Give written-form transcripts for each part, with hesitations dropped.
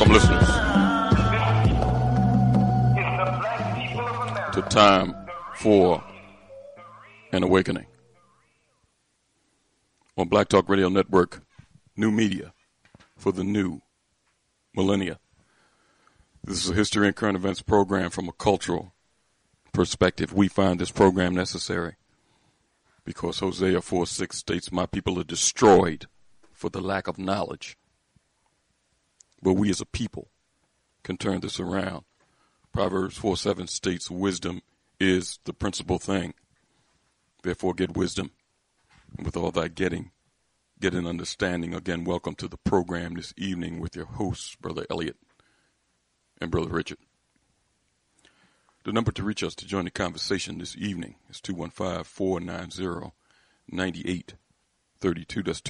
Welcome, listeners, to Time for an Awakening on Black Talk Radio Network, new media for the new millennia. This is a history and current events program from a cultural perspective. We find this program necessary because Hosea 4:6 states, "My people are destroyed for the lack of knowledge." But we as a people can turn this around. Proverbs 4:7 states, "Wisdom is the principal thing. Therefore get wisdom. And with all that getting, get an understanding." Again, welcome to the program this evening with your hosts, Brother Elliot and Brother Richard. The number to reach us to join the conversation this evening is 215-490-9832. That's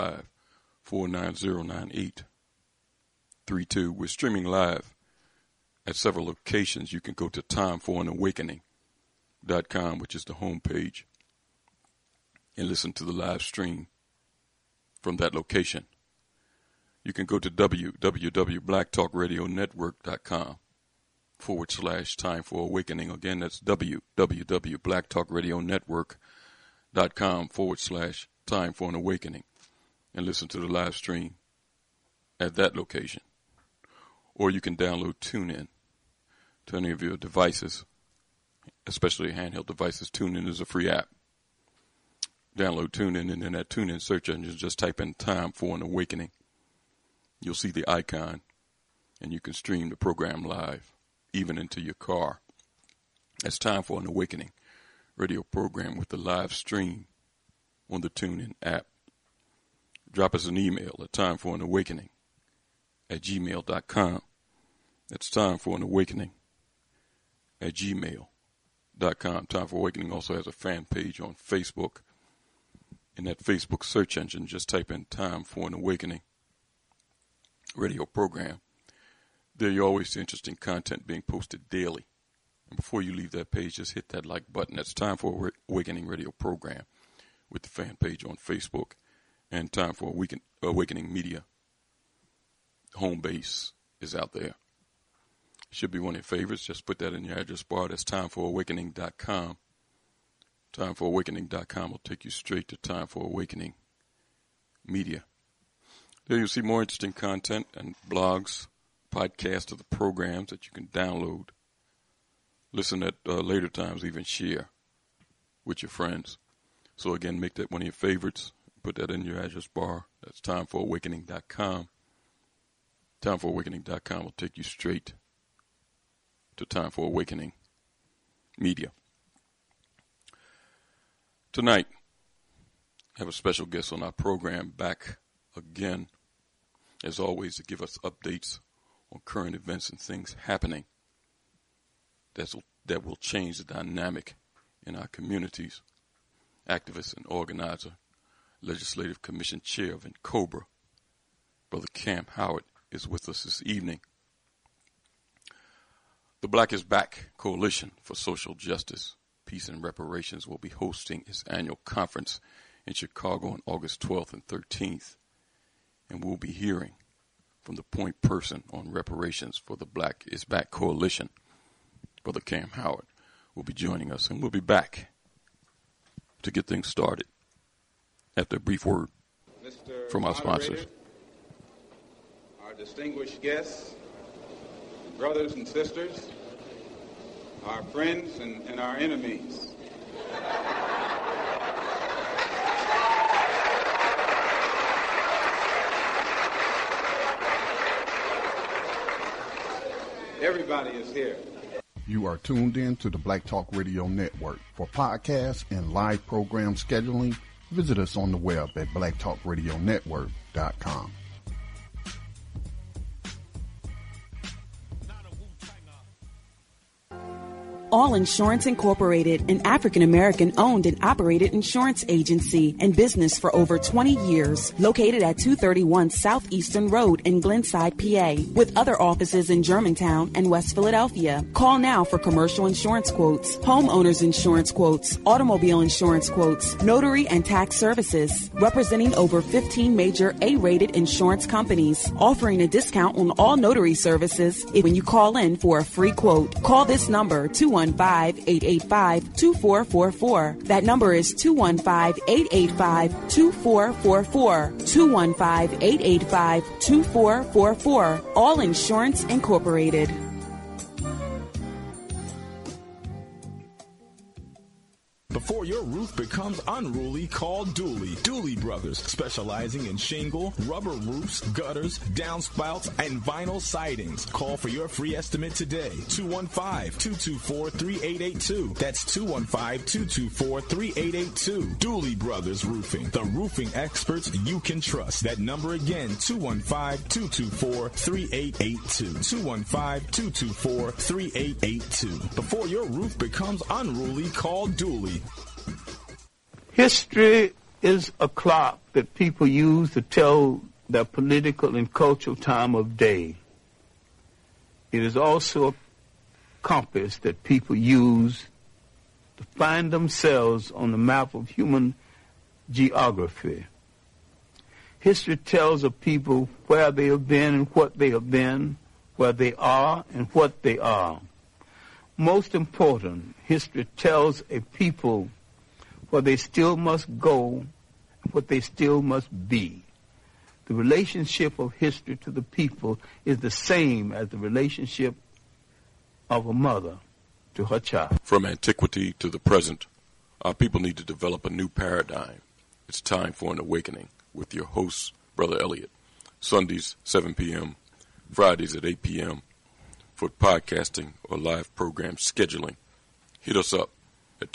215-490-9832. We're streaming live at several locations. You can go to timeforanawakening.com, which is the homepage, and listen to the live stream from that location. You can go to www.blacktalkradionetwork.com/Time for Awakening. Again, that's www.blacktalkradionetwork.com/Time for an Awakening, and listen to the live stream at that location. Or you can download TuneIn to any of your devices, especially handheld devices. TuneIn is a free app. Download TuneIn, and in that TuneIn search engine, just type in Time for an Awakening. You'll see the icon, and you can stream the program live, even into your car. That's Time for an Awakening radio program with the live stream on the TuneIn app. Drop us an email at timeforanawakening@gmail.com. That's timeforanawakening@gmail.com. Time for Awakening also has a fan page on Facebook. In that Facebook search engine, just type in Time for an Awakening radio program. There you always see interesting content being posted daily. And before you leave that page, just hit that like button. That's Time for Awakening radio program with the fan page on Facebook, and Time for Awakening Media. Home base is out there. Should be one of your favorites. Just put that in your address bar. That's timefораwakening.com. Timefораwakening.com will take you straight to Time for Awakening Media. There you'll see more interesting content and blogs, podcasts of the programs that you can download, listen at later times, even share with your friends. So again, make that one of your favorites. Put that in your address bar. That's timefораwakening.com. Timefораwakening.com will take you straight to Time for Awakening Media. Tonight, I have a special guest on our program back again, as always, to give us updates on current events and things happening that will change the dynamic in our communities. Activist and organizer, Legislative Commission Chair of NCOBRA, Brother Cam Howard, is with us this evening. The Black is Back Coalition for Social Justice, Peace and Reparations will be hosting its annual conference in Chicago on August 12th and 13th. And we'll be hearing from the point person on reparations for the Black is Back Coalition. Brother Cam Howard will be joining us, and we'll be back to get things started after a brief word from our sponsors. Our distinguished guests, brothers and sisters, our friends and our enemies. Everybody is here. You are tuned in to the Black Talk Radio Network. For podcasts and live program scheduling, visit us on the web at blacktalkradionetwork.com. All Insurance Incorporated, an African-American owned and operated insurance agency and business for over 20 years, located at 231 Southeastern Road in Glenside, PA, with other offices in Germantown and West Philadelphia. Call now for commercial insurance quotes, homeowners insurance quotes, automobile insurance quotes, notary and tax services, representing over 15 major A-rated insurance companies, offering a discount on all notary services when you call in for a free quote. Call this number, 215-885-2444. That number is 215-885-2444. 215-885-2444. All Insurance Incorporated. Before your roof becomes unruly, call Dooley. Dooley Brothers, specializing in shingle, rubber roofs, gutters, downspouts, and vinyl sidings. Call for your free estimate today. 215-224-3882. That's 215-224-3882. Dooley Brothers Roofing, the roofing experts you can trust. That number again, 215-224-3882. 215-224-3882. Before your roof becomes unruly, call Dooley. History is a clock that people use to tell their political and cultural time of day. It is also a compass that people use to find themselves on the map of human geography. History tells of people where they have been and what they have been, where they are and what they are. Most important, history tells a people where they still must go, what they still must be. The relationship of history to the people is the same as the relationship of a mother to her child. From antiquity to the present, our people need to develop a new paradigm. It's time for an awakening with your host, Brother Elliott. Sundays, 7 p.m., Fridays at 8 p.m. for podcasting or live program scheduling. Hit us up at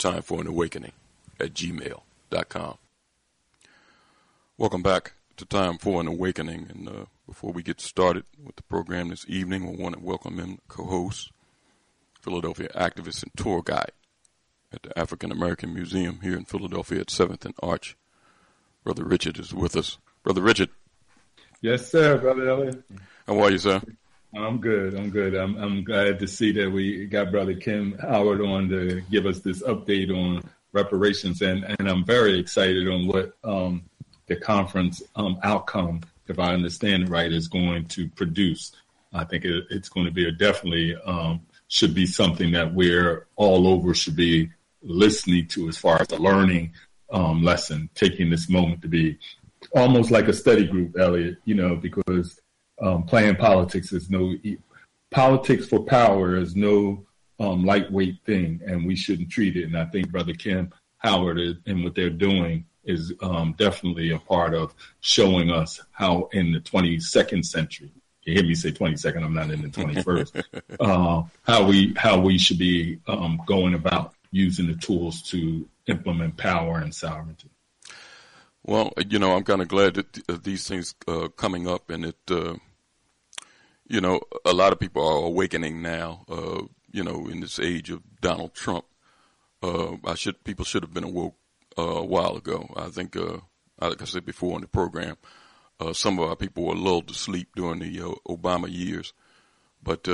timeforanawakening@gmail.com. Welcome back to Time for an Awakening. And before we get started with the program this evening, we want to welcome in co-host, Philadelphia activist and tour guide at the African American Museum here in Philadelphia at 7th and Arch. Brother Richard is with us. Brother Richard. Yes, sir, Brother Elliott. How are you, sir? I'm good. I'm glad to see that we got Brother Kim Howard on to give us this update on reparations, and I'm very excited on what the conference outcome, if I understand it right, is going to produce. I think it's going to be definitely should be something that we're all over should be listening to as far as a learning lesson, taking this moment to be almost like a study group, Elliot, because playing politics is politics for power is no lightweight thing, and we shouldn't treat it. And I think Brother Kim Howard and what they're doing is definitely a part of showing us how in the 22nd century, you hear me say 22nd, I'm not in the 21st, how we should be going about using the tools to implement power and sovereignty. Well, I'm kind of glad that these things coming up, and it, a lot of people are awakening now, in this age of Donald Trump. People should have been awoke a while ago. I think, like I said before on the program, some of our people were lulled to sleep during the Obama years. But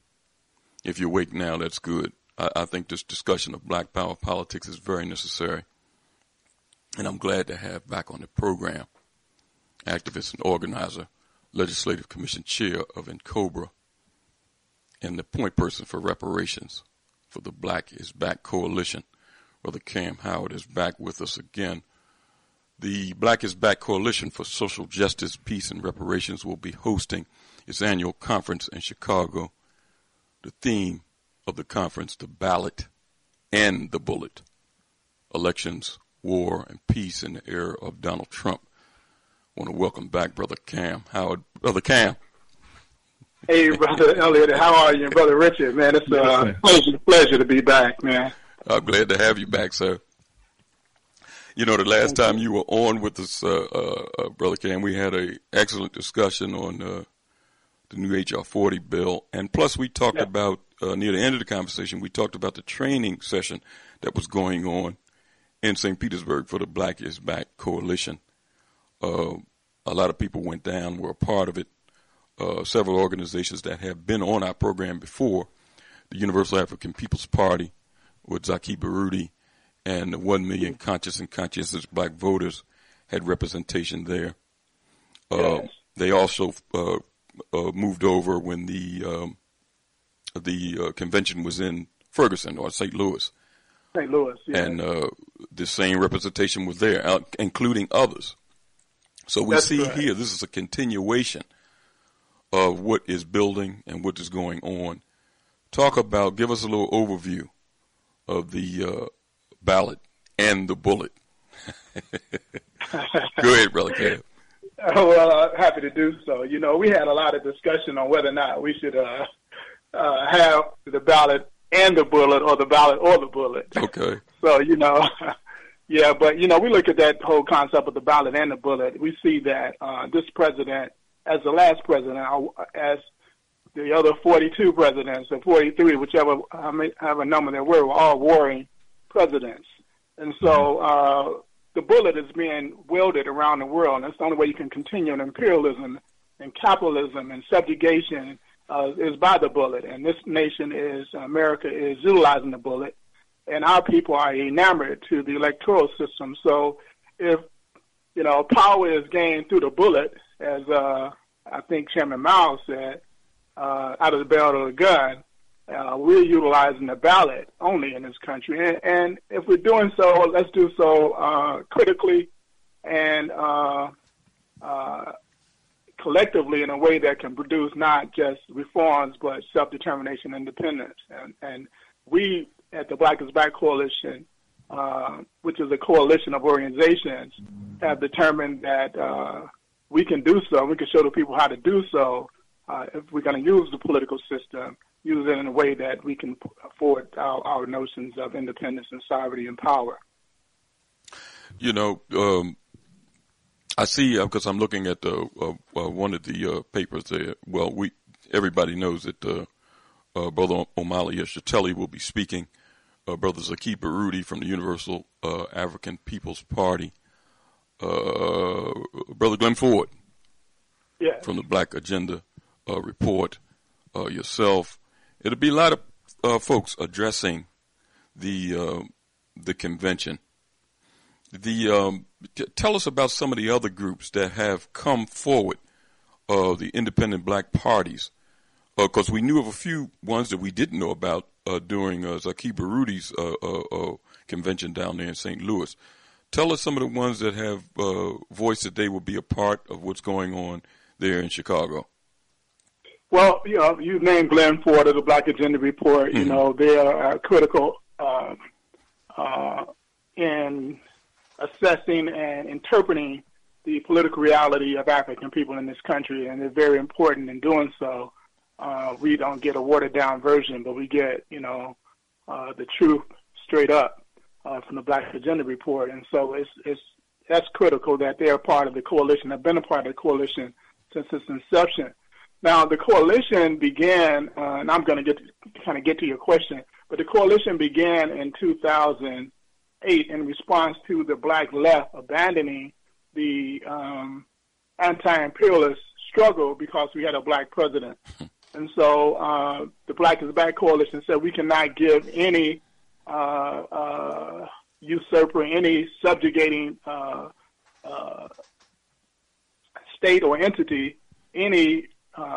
if you're awake now, that's good. I think this discussion of black power politics is very necessary. And I'm glad to have back on the program activist and organizer, Legislative Commission Chair of NCOBRA, and the point person for reparations for the Black is Back Coalition. Brother Cam Howard is back with us again. The Black is Back Coalition for Social Justice, Peace, and Reparations will be hosting its annual conference in Chicago. The theme of the conference, the ballot and the bullet. Elections, war, and peace in the era of Donald Trump. I want to welcome back Brother Cam Howard. Brother Cam. Hey, Brother Elliott, how are you? Brother Richard, man, it's a pleasure to be back, man. I'm glad to have you back, sir. The last time you were on with us, Brother Cam, we had an excellent discussion on the new H.R. 40 bill. And plus we talked about, near the end of the conversation, we talked about the training session that was going on in St. Petersburg for the Black is Back Coalition. A lot of people went down, were a part of it. Several organizations that have been on our program before, the Universal African People's Party with Zaki Baruti and the 1 million conscious and conscientious black voters had representation there. They also moved over when the convention was in Ferguson or St. Louis. St. Louis, yeah. And the same representation was there, including others. So we see here, this is a continuation of what is building and what is going on. Give us a little overview of the ballot and the bullet. Go ahead, Brother Kev. Well, happy to do so. You know, we had a lot of discussion on whether or not we should have the ballot and the bullet, or the ballot or the bullet. Okay. So, you know, yeah, but, you know, we look at that whole concept of the ballot and the bullet. We see that this president, as the last president, as the other 42 presidents, or 43, whichever number there were all warring presidents. And so the bullet is being wielded around the world, and that's the only way you can continue in imperialism and capitalism and subjugation is by the bullet. And this nation America is utilizing the bullet, and our people are enamored to the electoral system. So if, you know, power is gained through the bullet, as I think Chairman Mao said, out of the barrel of the gun, we're utilizing the ballot only in this country. And if we're doing so, let's do so critically and collectively in a way that can produce not just reforms, but self-determination and independence. And we at the Black is Back Coalition, which is a coalition of organizations, have determined that we can do so. We can show the people how to do so if we're going to use the political system, use it in a way that we can afford our notions of independence and sovereignty and power. You know, I see, because I'm looking at one of the papers there. Well, everybody knows that Brother Omali Yeshiteli will be speaking. Brother Zaki Baruti from the Universal African People's Party. Brother Glenn Ford from the Black Agenda Report. Yourself. It'll be a lot of folks addressing the convention. Tell us about some of the other groups that have come forward, the independent black parties, because we knew of a few ones that we didn't know about during Zaki Baruti's convention down there in St. Louis. Tell us some of the ones that have voiced that they will be a part of what's going on there in Chicago. Well, you know, you named Glenn Ford of the Black Agenda Report. You know, they are critical in assessing and interpreting the political reality of African people in this country, and they're very important in doing so. We don't get a watered-down version, but we get, you know, the truth straight up from the Black Agenda Report. And so that's critical that they're part of the coalition, have been a part of the coalition since its inception. Now, the coalition began, and I'm going to get to your question, but the coalition began in 2008 in response to the black left abandoning the anti-imperialist struggle because we had a black president. And so the Black is Back Coalition said we cannot give any usurper, any subjugating state or entity any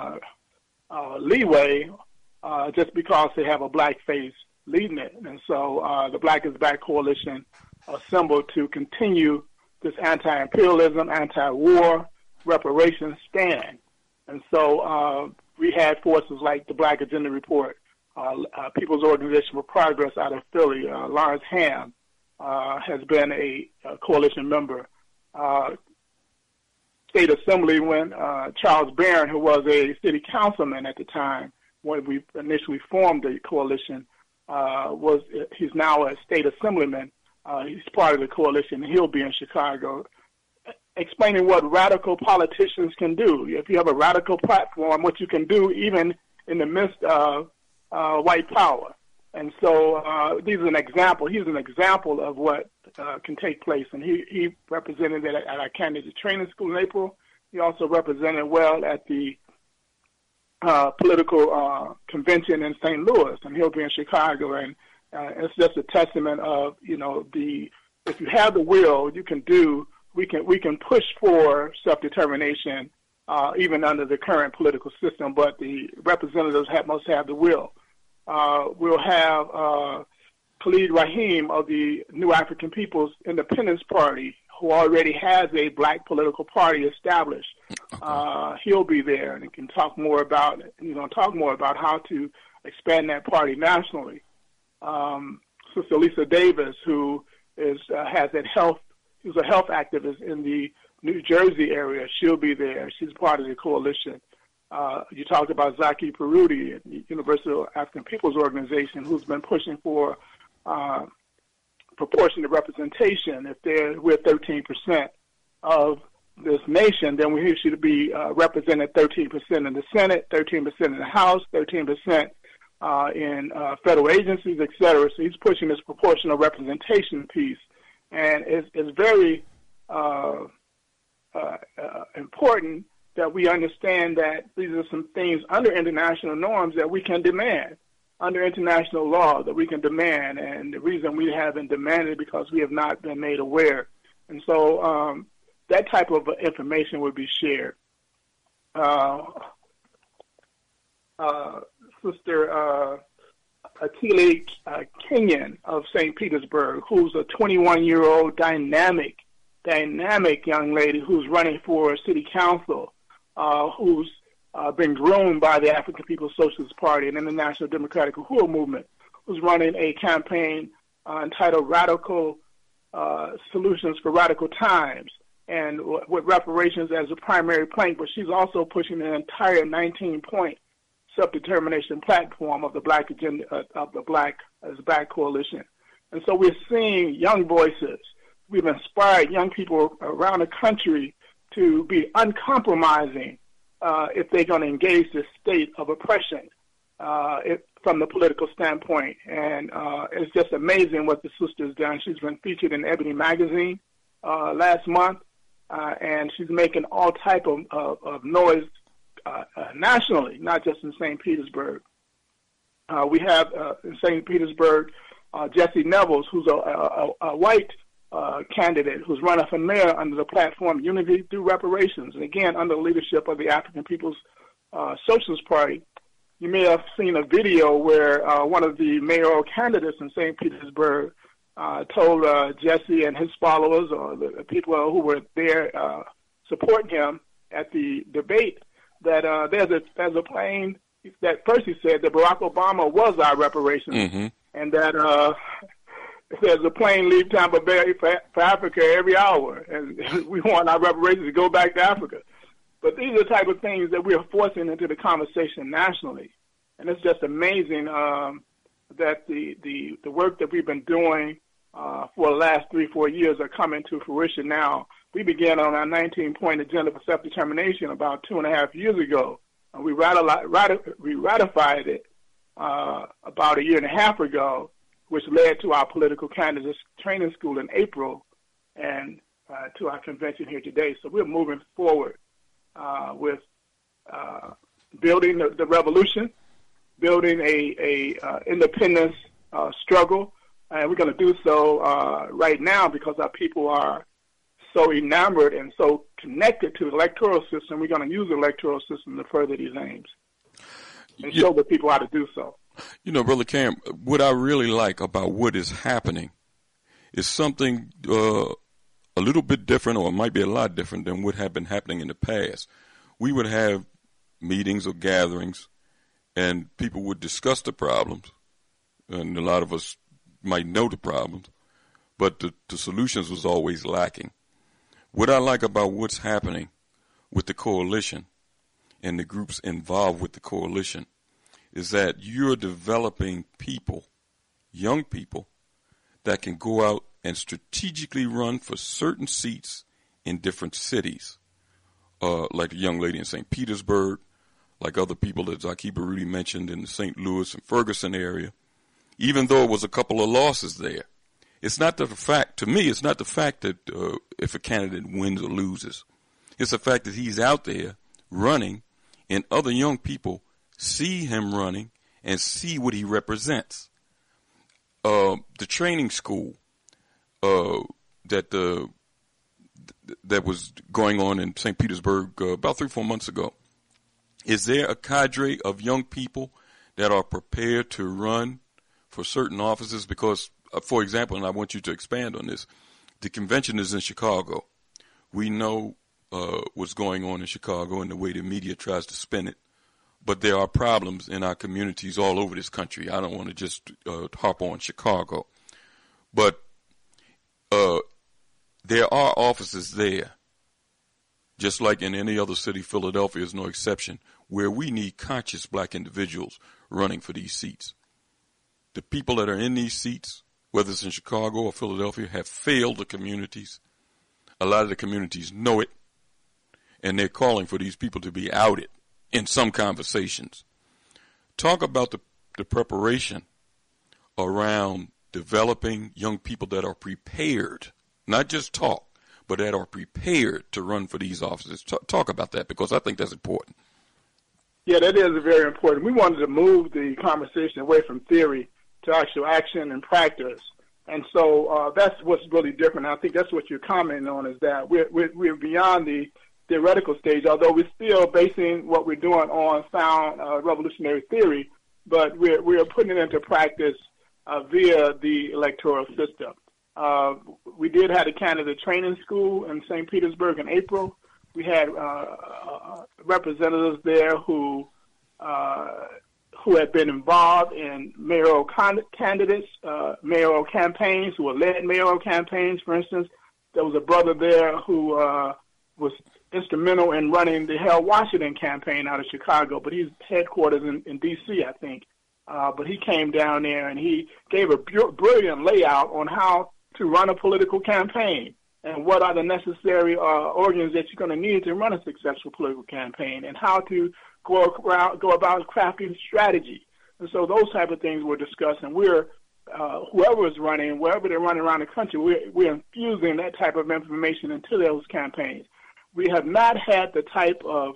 leeway just because they have a black face leading it. And so the Black is Back Coalition assembled to continue this anti-imperialism, anti-war, reparations stand. And so we had forces like the Black Agenda Report, People's Organization for Progress out of Philly. Lawrence Ham has been a coalition member. State Assembly, when Charles Barron, who was a city councilman at the time when we initially formed the coalition, he's now a state assemblyman. He's part of the coalition, and he'll be in Chicago. explaining what radical politicians can do. If you have a radical platform, what you can do even in the midst of white power. And so he's an example of what can take place. And he represented it at our candidate training school in April. He also represented well at the political convention in St. Louis, and he'll be in Chicago. And it's just a testament of, if you have the will, you can do. We can push for self-determination even under the current political system, but the representatives must have the will. We'll have Khalid Rahim of the New African People's Independence Party, who already has a black political party established. He'll be there, and he can talk more about how to expand that party nationally. Sister Lisa Davis, who who's a health activist in the New Jersey area, she'll be there. She's part of the coalition. You talked about Zaki Perudi at the Universal African Peoples Organization, who's been pushing for proportionate representation. If we're 13% of this nation, then we should be represented 13% in the Senate, 13% in the House, 13% in federal agencies, et cetera. So he's pushing this proportional representation piece. And it's very important that we understand that these are some things under international norms that we can demand, under international law that we can demand. And the reason we haven't demanded is because we have not been made aware. And so that type of information would be shared. Sister Akili Kenyon of St. Petersburg, who's a 21-year-old dynamic young lady who's running for city council, who's been groomed by the African People's Socialist Party and the National Democratic Uhuru Movement, who's running a campaign entitled Radical Solutions for Radical Times, and with reparations as a primary plank, but she's also pushing an entire 19-point self-determination platform of the Black agenda, of the Black Coalition. And so we're seeing young voices. We've inspired young people around the country to be uncompromising if they're going to engage this state of oppression from the political standpoint. And it's just amazing what the sister's done. She's been featured in Ebony Magazine last month, and she's making all type of noise nationally, not just in St. Petersburg. We have in St. Petersburg Jesse Nevels, who's a white candidate who's running for mayor under the platform Unity Through Reparations, and again under the leadership of the African People's Socialist Party. You may have seen a video where one of the mayoral candidates in St. Petersburg told Jesse and his followers, or the people who were there supporting him at the debate, that there's a plane that first he said that Barack Obama was our reparations, and that there's a plane leave Tampa Bay for Africa every hour, and we want our reparations to go back to Africa. But these are the type of things that we are forcing into the conversation nationally, and it's just amazing that the work that we've been doing for the last 3-4 years are coming to fruition now. We began on our 19-point agenda for self-determination about 2.5 years ago. And we ratified it about 1.5 years ago, which led to our political candidates training school in April and to our convention here today. So we're moving forward with building the revolution, building a independence struggle, and we're going to do so right now because our people are so enamored and so connected to the electoral system. We're going to use the electoral system to further these aims and show the people how to do so. You know, Brother Cam, what I really like about what is happening is something a little bit different, or it might be a lot different than what had been happening in the past. We would have meetings or gatherings, and people would discuss the problems, and a lot of us might know the problems, but the solutions was always lacking. What I like about what's happening with the coalition and the groups involved with the coalition is that you're developing people, young people, that can go out and strategically run for certain seats in different cities, like the young lady in St. Petersburg, like other people that Zaki Baruti mentioned in the St. Louis and Ferguson area, even though it was a couple of losses there. It's not the fact, to me, it's not the fact that if a candidate wins or loses. It's the fact that he's out there running and other young people see him running and see what he represents. The training school that was going on in St. Petersburg about 3-4 months ago, is there a cadre of young people that are prepared to run for certain offices? Because, for example, and I want you to expand on this, the convention is in Chicago. We know what's going on in Chicago and the way the media tries to spin it. But there are problems in our communities all over this country. I don't want to just harp on Chicago. But there are offices there, just like in any other city. Philadelphia is no exception, where we need conscious black individuals running for these seats. The people that are in these seats, whether it's in Chicago or Philadelphia, have failed the communities. A lot of the communities know it, and they're calling for these people to be outed in some conversations. Talk about the preparation around developing young people that are prepared, not just talk, but that are prepared to run for these offices. Talk about that, because I think that's important. Yeah, that is very important. We wanted to move the conversation away from theory to actual action and practice. And so that's what's really different. I think that's what you're commenting on, is that we're beyond the theoretical stage, although we're still basing what we're doing on sound revolutionary theory, but we're putting it into practice via the electoral system. We did have a candidate training school in St. Petersburg in April. We had representatives there who had been involved in mayoral candidates, mayoral campaigns, who had led mayoral campaigns. For instance, there was a brother there who was instrumental in running the Harold Washington campaign out of Chicago, but he's headquarters in D.C., I think. But he came down there and he gave a brilliant layout on how to run a political campaign and what are the necessary organs that you're going to need to run a successful political campaign, and how to go about crafting strategy. And so those type of things were discussed, and we're whoever is running, wherever they're running around the country, we're infusing that type of information into those campaigns. We have not had the type of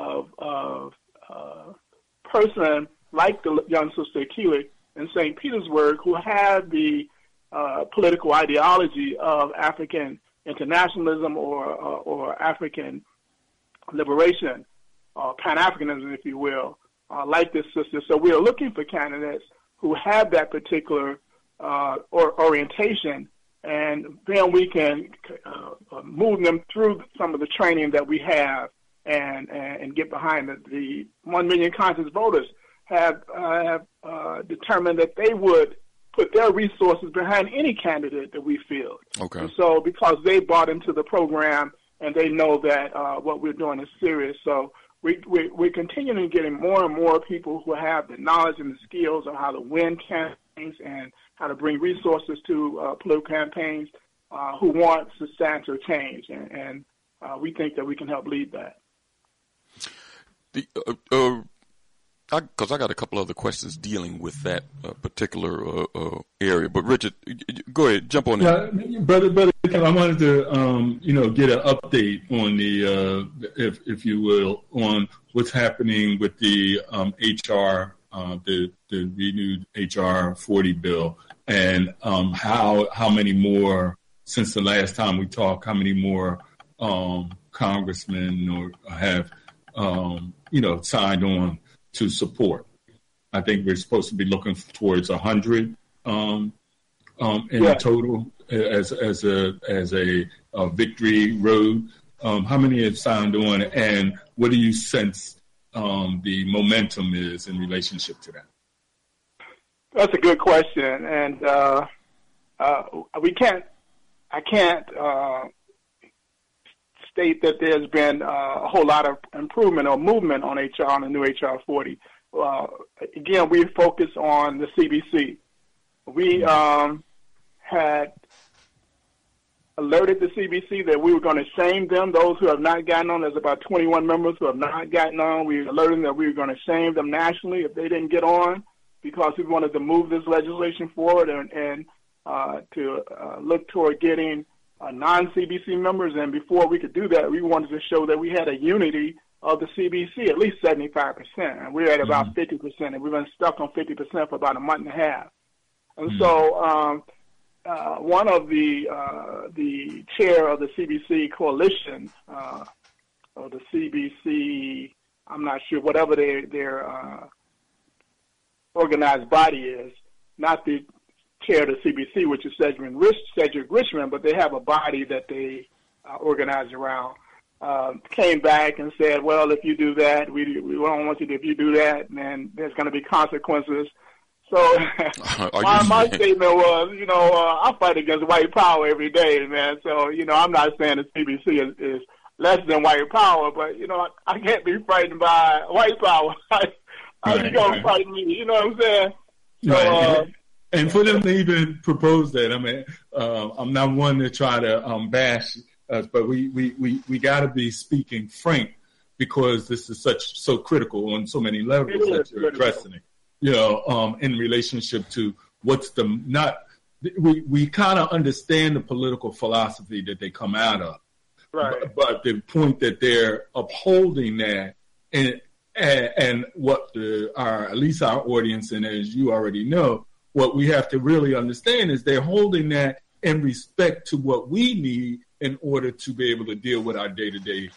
person like the young sister Keely in St. Petersburg who had the political ideology of African internationalism or African liberation, Pan-Africanism, if you will, like this sister. So we are looking for candidates who have that particular orientation, and then we can move them through some of the training that we have and get behind it. The 1 million conscious voters have determined that they would put their resources behind any candidate that we field. Okay. And so because they bought into the program and they know that what we're doing is serious. So we're continuing getting more and more people who have the knowledge and the skills of how to win campaigns and how to bring resources to political campaigns who want substantial change. And we think that we can help lead that. Because I got a couple other questions dealing with that particular area. But Richard, go ahead, jump on in. Yeah, brother, I wanted to, get an update on the, if you will, on what's happening with the HR, the renewed HR 40 bill, and how many more, since the last time we talked, how many more congressmen or have, signed on to support. I think we're supposed to be looking towards 100 in total as a victory road. How many have signed on, and what do you sense the momentum is in relationship to that? That's a good question, and I can't state that there's been a whole lot of improvement or movement on HR, on the new HR 40. Again, we focus on the CBC. We had alerted the CBC that we were going to shame them, those who have not gotten on. There's about 21 members who have not gotten on. We alerted them that we were going to shame them nationally if they didn't get on, because we wanted to move this legislation forward and to look toward getting non-CBC members. And before we could do that, we wanted to show that we had a unity of the CBC, at least 75%. And we're at about 50%, and we've been stuck on 50% for about a month and a half. And so one of the chair of the CBC coalition, or the CBC, I'm not sure, whatever their organized body is, not the chair of the CBC, which is Cedric Richmond, but they have a body that they organize around, came back and said, well, if you do that, we don't want you to, if you do that, then there's going to be consequences. So my statement was, I fight against white power every day, man. So, I'm not saying the CBC is less than white power, but, I can't be frightened by white power. How you going to fight me? You know what I'm saying? So, and for them to even propose that, I mean, I'm not one to try to bash us, but we got to be speaking frank, because this is so critical on so many levels that you're addressing it. In relationship to we kind of understand the political philosophy that they come out of, right? But the point that they're upholding that, and what at least our audience, and as you already know, what we have to really understand is they're holding that in respect to what we need in order to be able to deal with our day-to-day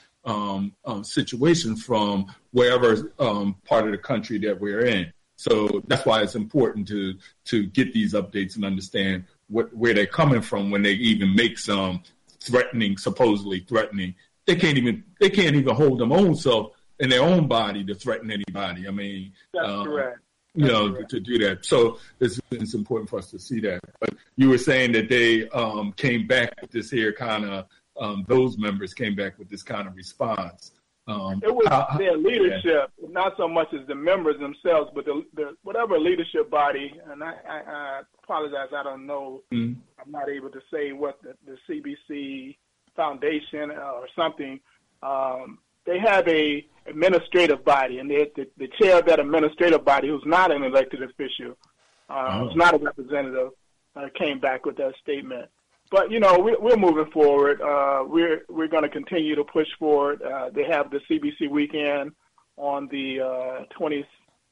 situation from wherever part of the country that we're in. So that's why it's important to get these updates and understand where they're coming from when they even make some supposedly threatening. They can't even hold them own self in their own body to threaten anybody. I mean, that's correct. To do that. So it's important for us to see that. But you were saying that they came back with this here kind of, those members came back with this kind of response. It was their leadership, not so much as the members themselves, but the whatever leadership body, and I apologize, I don't know, I'm not able to say what the CBC Foundation or something, they have a administrative body, and the chair of that administrative body, who's not an elected official, who's not a representative, came back with that statement. But, we're moving forward. We're going to continue to push forward. They have the CBC weekend on the 28th,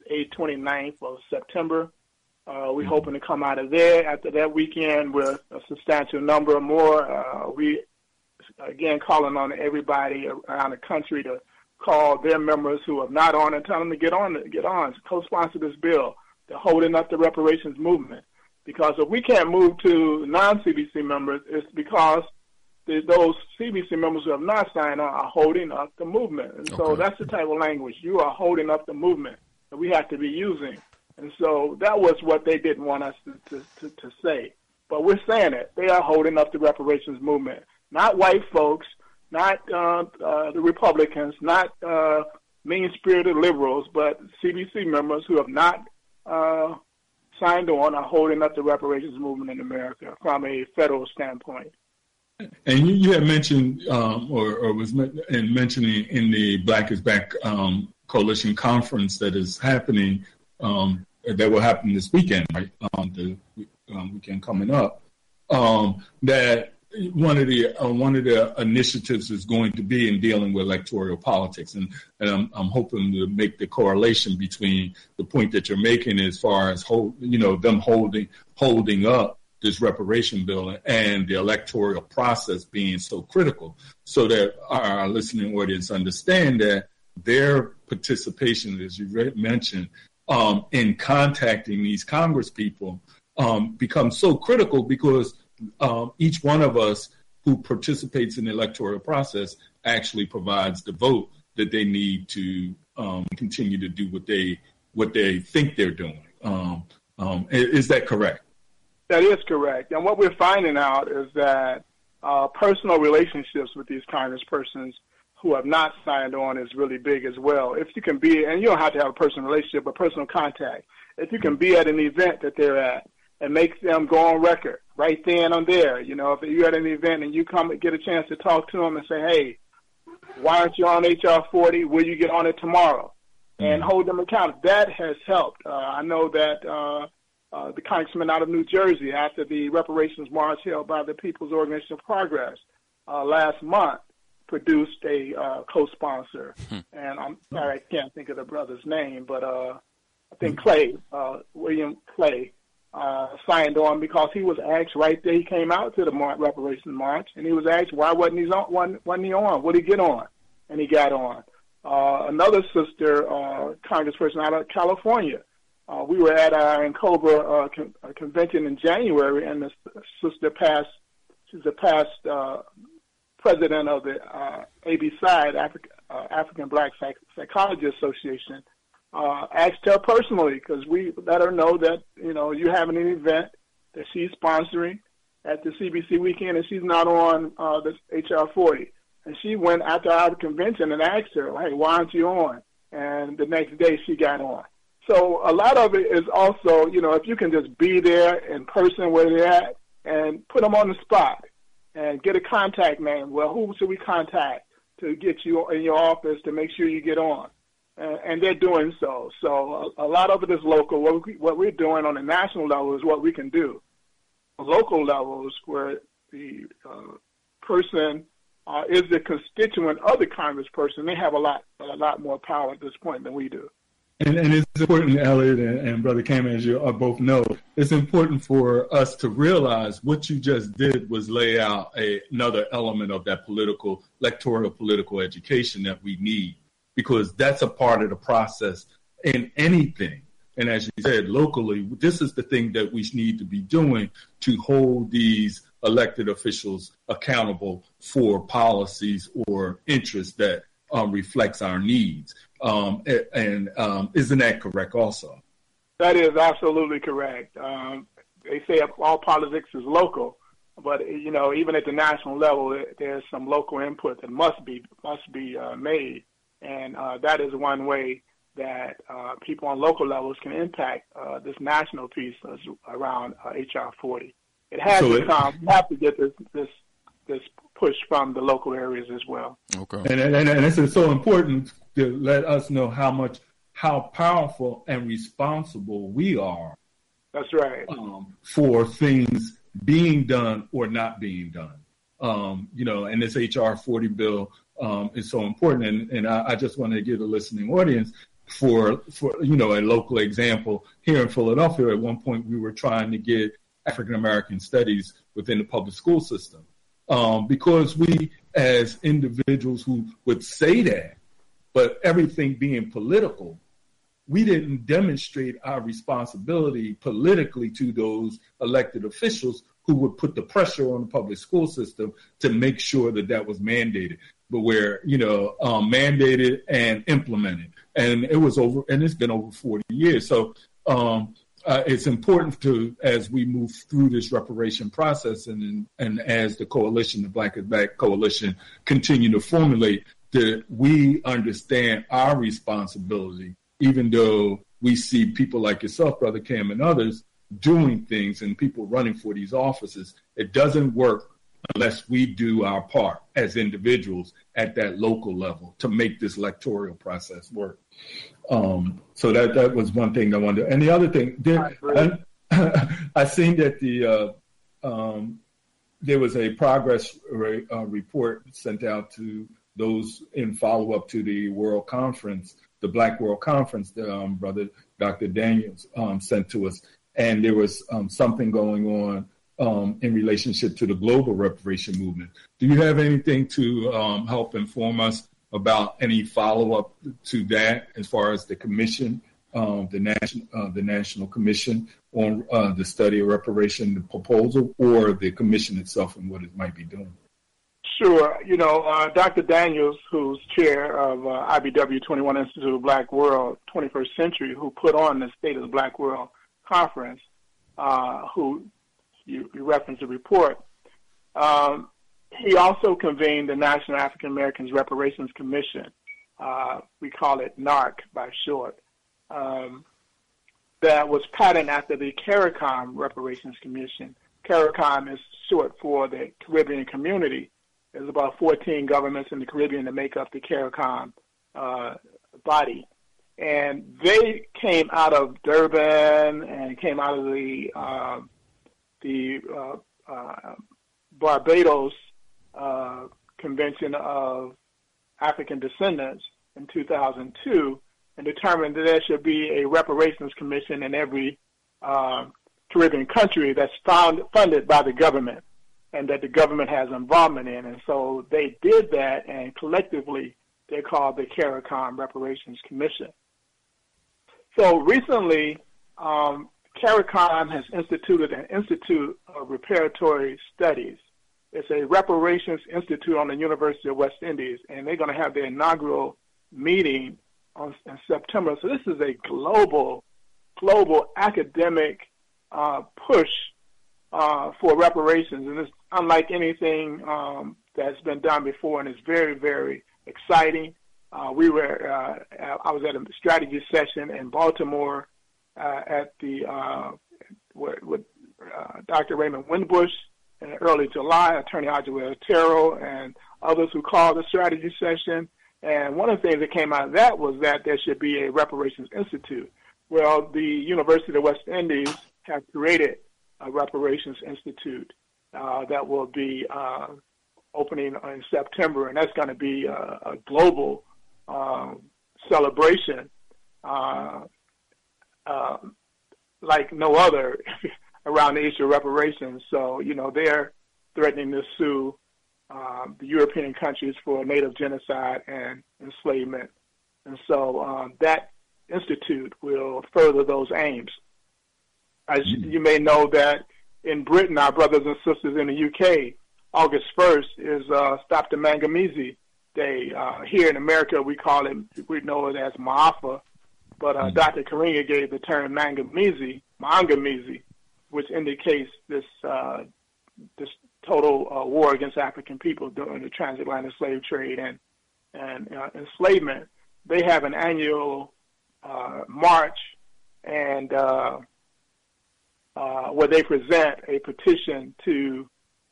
29th of September. We're hoping to come out of there after that weekend with a substantial number or more. We, again, calling on everybody around the country to call their members who are not on and tell them to get on, co-sponsor this bill. They're holding up the reparations movement. Because if we can't move to non-CBC members, it's because those CBC members who have not signed on are holding up the movement. And so that's the type of language. You are holding up the movement that we have to be using. And so that was what they didn't want us to say. But we're saying it. They are holding up the reparations movement. Not white folks, not the Republicans, not mean-spirited liberals, but CBC members who have not signed on are holding up the reparations movement in America from a federal standpoint. And you had mentioned, or was mentioning in the Black is Back Coalition conference that is happening, that will happen this weekend, right? The weekend coming up, that one of the initiatives is going to be in dealing with electoral politics, and I'm hoping to make the correlation between the point that you're making as far as them holding up this reparation bill and the electoral process being so critical, so that our listening audience understand that their participation, as you mentioned, in contacting these Congress people becomes so critical, because each one of us who participates in the electoral process actually provides the vote that they need to continue to do what they think they're doing. Is that correct? That is correct. And what we're finding out is that personal relationships with these congresspersons who have not signed on is really big as well. If you can be, and you don't have to have a personal relationship, but personal contact. If you can be at an event that they're at, and make them go on record right then and there. You know, if you're at an event and you come and get a chance to talk to them and say, hey, why aren't you on HR 40? Will you get on it tomorrow? And hold them accountable. That has helped. I know that the congressman out of New Jersey, after the reparations march held by the People's Organization of Progress last month, produced a co-sponsor. And I'm sorry, I can't think of the brother's name, but I think Clay, William Clay, signed on because he was asked right there. He came out to the reparations march, and he was asked why wasn't he on? Would he get on? And he got on. Another sister, congressperson out of California, we were at our Cobra convention in January, and the sister passed. She's a past president of the ABSIDE, African Black Psychology Association. Asked her personally, because we let her know that, you know, you having an event that she's sponsoring at the CBC weekend, and she's not on the HR 40. And she went after our convention and asked her, hey, why aren't you on? And the next day she got on. So a lot of it is also, you know, if you can just be there in person where they're at and put them on the spot and get a contact name. Well, who should we contact to get you in your office to make sure you get on? And they're doing so. So a lot of it is local. What we're doing on the national level is what we can do. Local levels where the person is the constituent of the congressperson, they have a lot more power at this point than we do. And it's important, Elliot and Brother Cam, as you both know, it's important for us to realize what you just did was lay out another element of that electoral political education that we need, because that's a part of the process in anything. And as you said, locally, this is the thing that we need to be doing to hold these elected officials accountable for policies or interests that reflects our needs. And isn't that correct also? That is absolutely correct. They say all politics is local, but, you know, even at the national level, there's some local input that must be made. And that is one way that people on local levels can impact this national piece around HR 40. It has to come. You have to get this push from the local areas as well. Okay. And it's so important to let us know how powerful and responsible we are. That's right. For things being done or not being done. You know, and this HR 40 bill is so important. And I just want to give the listening audience for you know, a local example. Here in Philadelphia, at one point we were trying to get African American studies within the public school system. Because we, as individuals who would say that, but everything being political, we didn't demonstrate our responsibility politically to those elected officials who would put the pressure on the public school system to make sure that was mandated, but where, you know, mandated and implemented. And it was over, and it's been over 40 years. So it's important to, as we move through this reparation process and as the coalition, the Black is Back Coalition, continue to formulate, that we understand our responsibility, even though we see people like yourself, Brother Cam, and others doing things and people running for these offices. It doesn't work unless we do our part as individuals at that local level to make this electoral process work. So that was one thing I wanted to, and the other thing, I seen that there was a progress report sent out to those in follow-up to the World Conference, the Black World Conference, Brother Dr. Daniels sent to us, and there was something going on in relationship to the global reparation movement. Do you have anything to help inform us about any follow-up to that as far as the commission, the National Commission on the Study of Reparation, the proposal, or the commission itself and what it might be doing? Sure. You know, Dr. Daniels, who's chair of IBW 21 Institute of Black World 21st Century, who put on the State of the Black World Conference, who you referenced the report, he also convened the National African Americans Reparations Commission. We call it NARC by short. that was patterned after the CARICOM Reparations Commission. CARICOM is short for the Caribbean Community. There's about 14 governments in the Caribbean that make up the CARICOM body. And they came out of Durban and came out of the Barbados Convention of African Descendants in 2002, and determined that there should be a reparations commission in every Caribbean country that's funded by the government and that the government has involvement in. And so they did that, and collectively they're called the CARICOM Reparations Commission. So recently, CARICOM has instituted an Institute of Reparatory Studies. It's a reparations institute on the University of West Indies, and they're going to have their inaugural meeting in September. So this is a global academic push for reparations, and it's unlike anything that's been done before, and it's very, very exciting. I was at a strategy session in Baltimore at the with Dr. Raymond Winbush in early July, Attorney Ajua Otero, and others who called the strategy session. And one of the things that came out of that was that there should be a reparations institute. Well, the University of West Indies have created a reparations institute that will be opening in September, and that's going to be a global celebration like no other around the issue of reparations. So, they're threatening to sue the European countries for native genocide and enslavement. And so that institute will further those aims. As you may know that in Britain, our brothers and sisters in the UK, August 1st is Stop the Mangamizi Day. Here in America, we know it as Maafa, but Dr. Karinga gave the term Mangamizi, which indicates this total war against African people during the transatlantic slave trade and enslavement. They have an annual march and where they present a petition to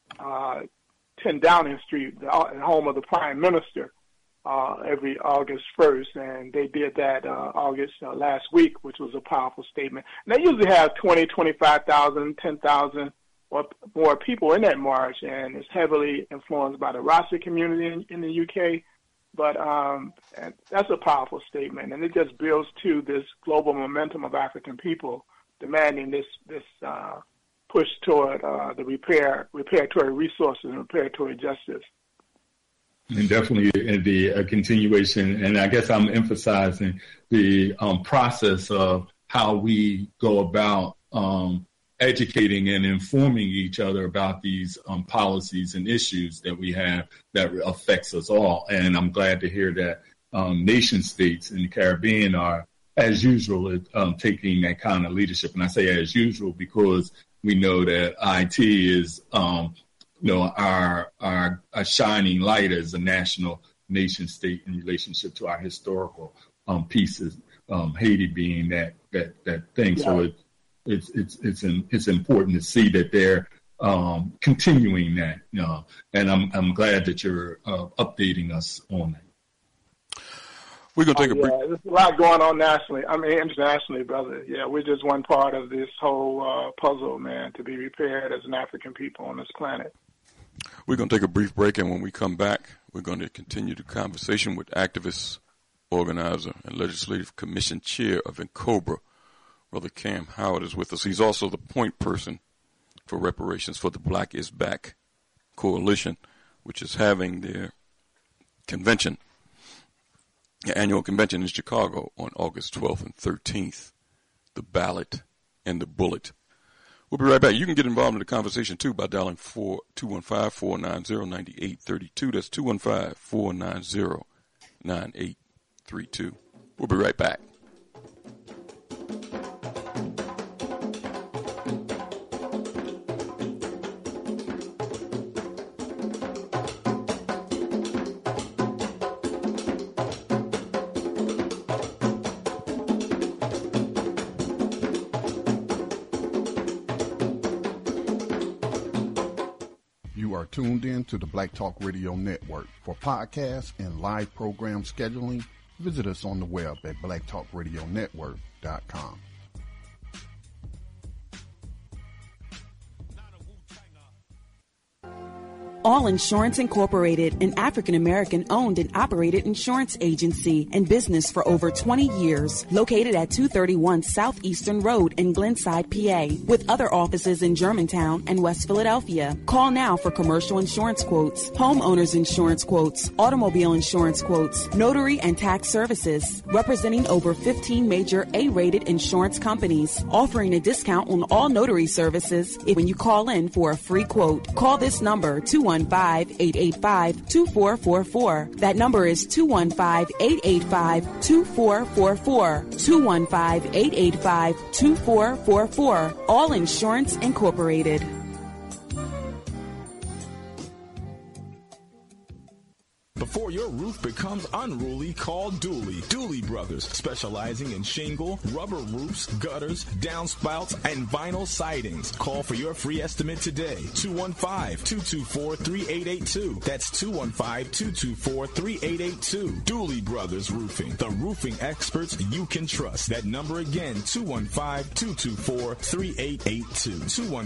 10 Downing Street, the home of the Prime Minister, every August 1st, and they did that last week, which was a powerful statement. And they usually have 20, 25,000, 10,000 or more people in that march, and it's heavily influenced by the Rasta community in the UK. But and that's a powerful statement, and it just builds to this global momentum of African people demanding this push toward the reparatory resources and reparatory justice. And definitely the continuation, and I guess I'm emphasizing the process of how we go about educating and informing each other about these policies and issues that we have that affects us all. And I'm glad to hear that nation states in the Caribbean are, as usual, taking that kind of leadership. And I say as usual because we know that IT is, our shining light as a national nation state in relationship to our historical pieces. Haiti being that thing. Yeah. So it's important to see that they're continuing that. And I'm glad that you're updating us on that. We're going to take a break. There's a lot going on internationally, brother. Yeah, we're just one part of this whole puzzle, man, to be repaired as an African people on this planet. We're going to take a brief break, and when we come back, we're going to continue the conversation with activist, organizer, and legislative commission chair of NCOBRA. Brother Cam Howard is with us. He's also the point person for reparations for the Black is Back Coalition, which is having their convention, the annual convention in Chicago on August 12th and 13th, the ballot and the bullet. We'll be right back. You can get involved in the conversation, too, by dialing 215-490-9832. That's 215-490-9832. We'll be right back. are tuned in to the Black Talk Radio Network. For podcasts and live program scheduling, visit us on the web at blacktalkradionetwork.com. All Insurance Incorporated, an African-American owned and operated insurance agency in business for over 20 years, located at 231 Southeastern Road in Glenside, PA, with other offices in Germantown and West Philadelphia. Call now for commercial insurance quotes, homeowners insurance quotes, automobile insurance quotes, notary and tax services, representing over 15 major A-rated insurance companies, offering a discount on all notary services when you call in for a free quote. Call this number, 215-885-2444. That number is 215-885-2444. 215-885-2444. All Insurance Incorporated. Before your roof becomes unruly, call Dooley. Dooley Brothers, specializing in shingle, rubber roofs, gutters, downspouts, and vinyl sidings. Call for your free estimate today. 215-224-3882. That's 215-224-3882. Dooley Brothers Roofing, the roofing experts you can trust. That number again, 215-224-3882.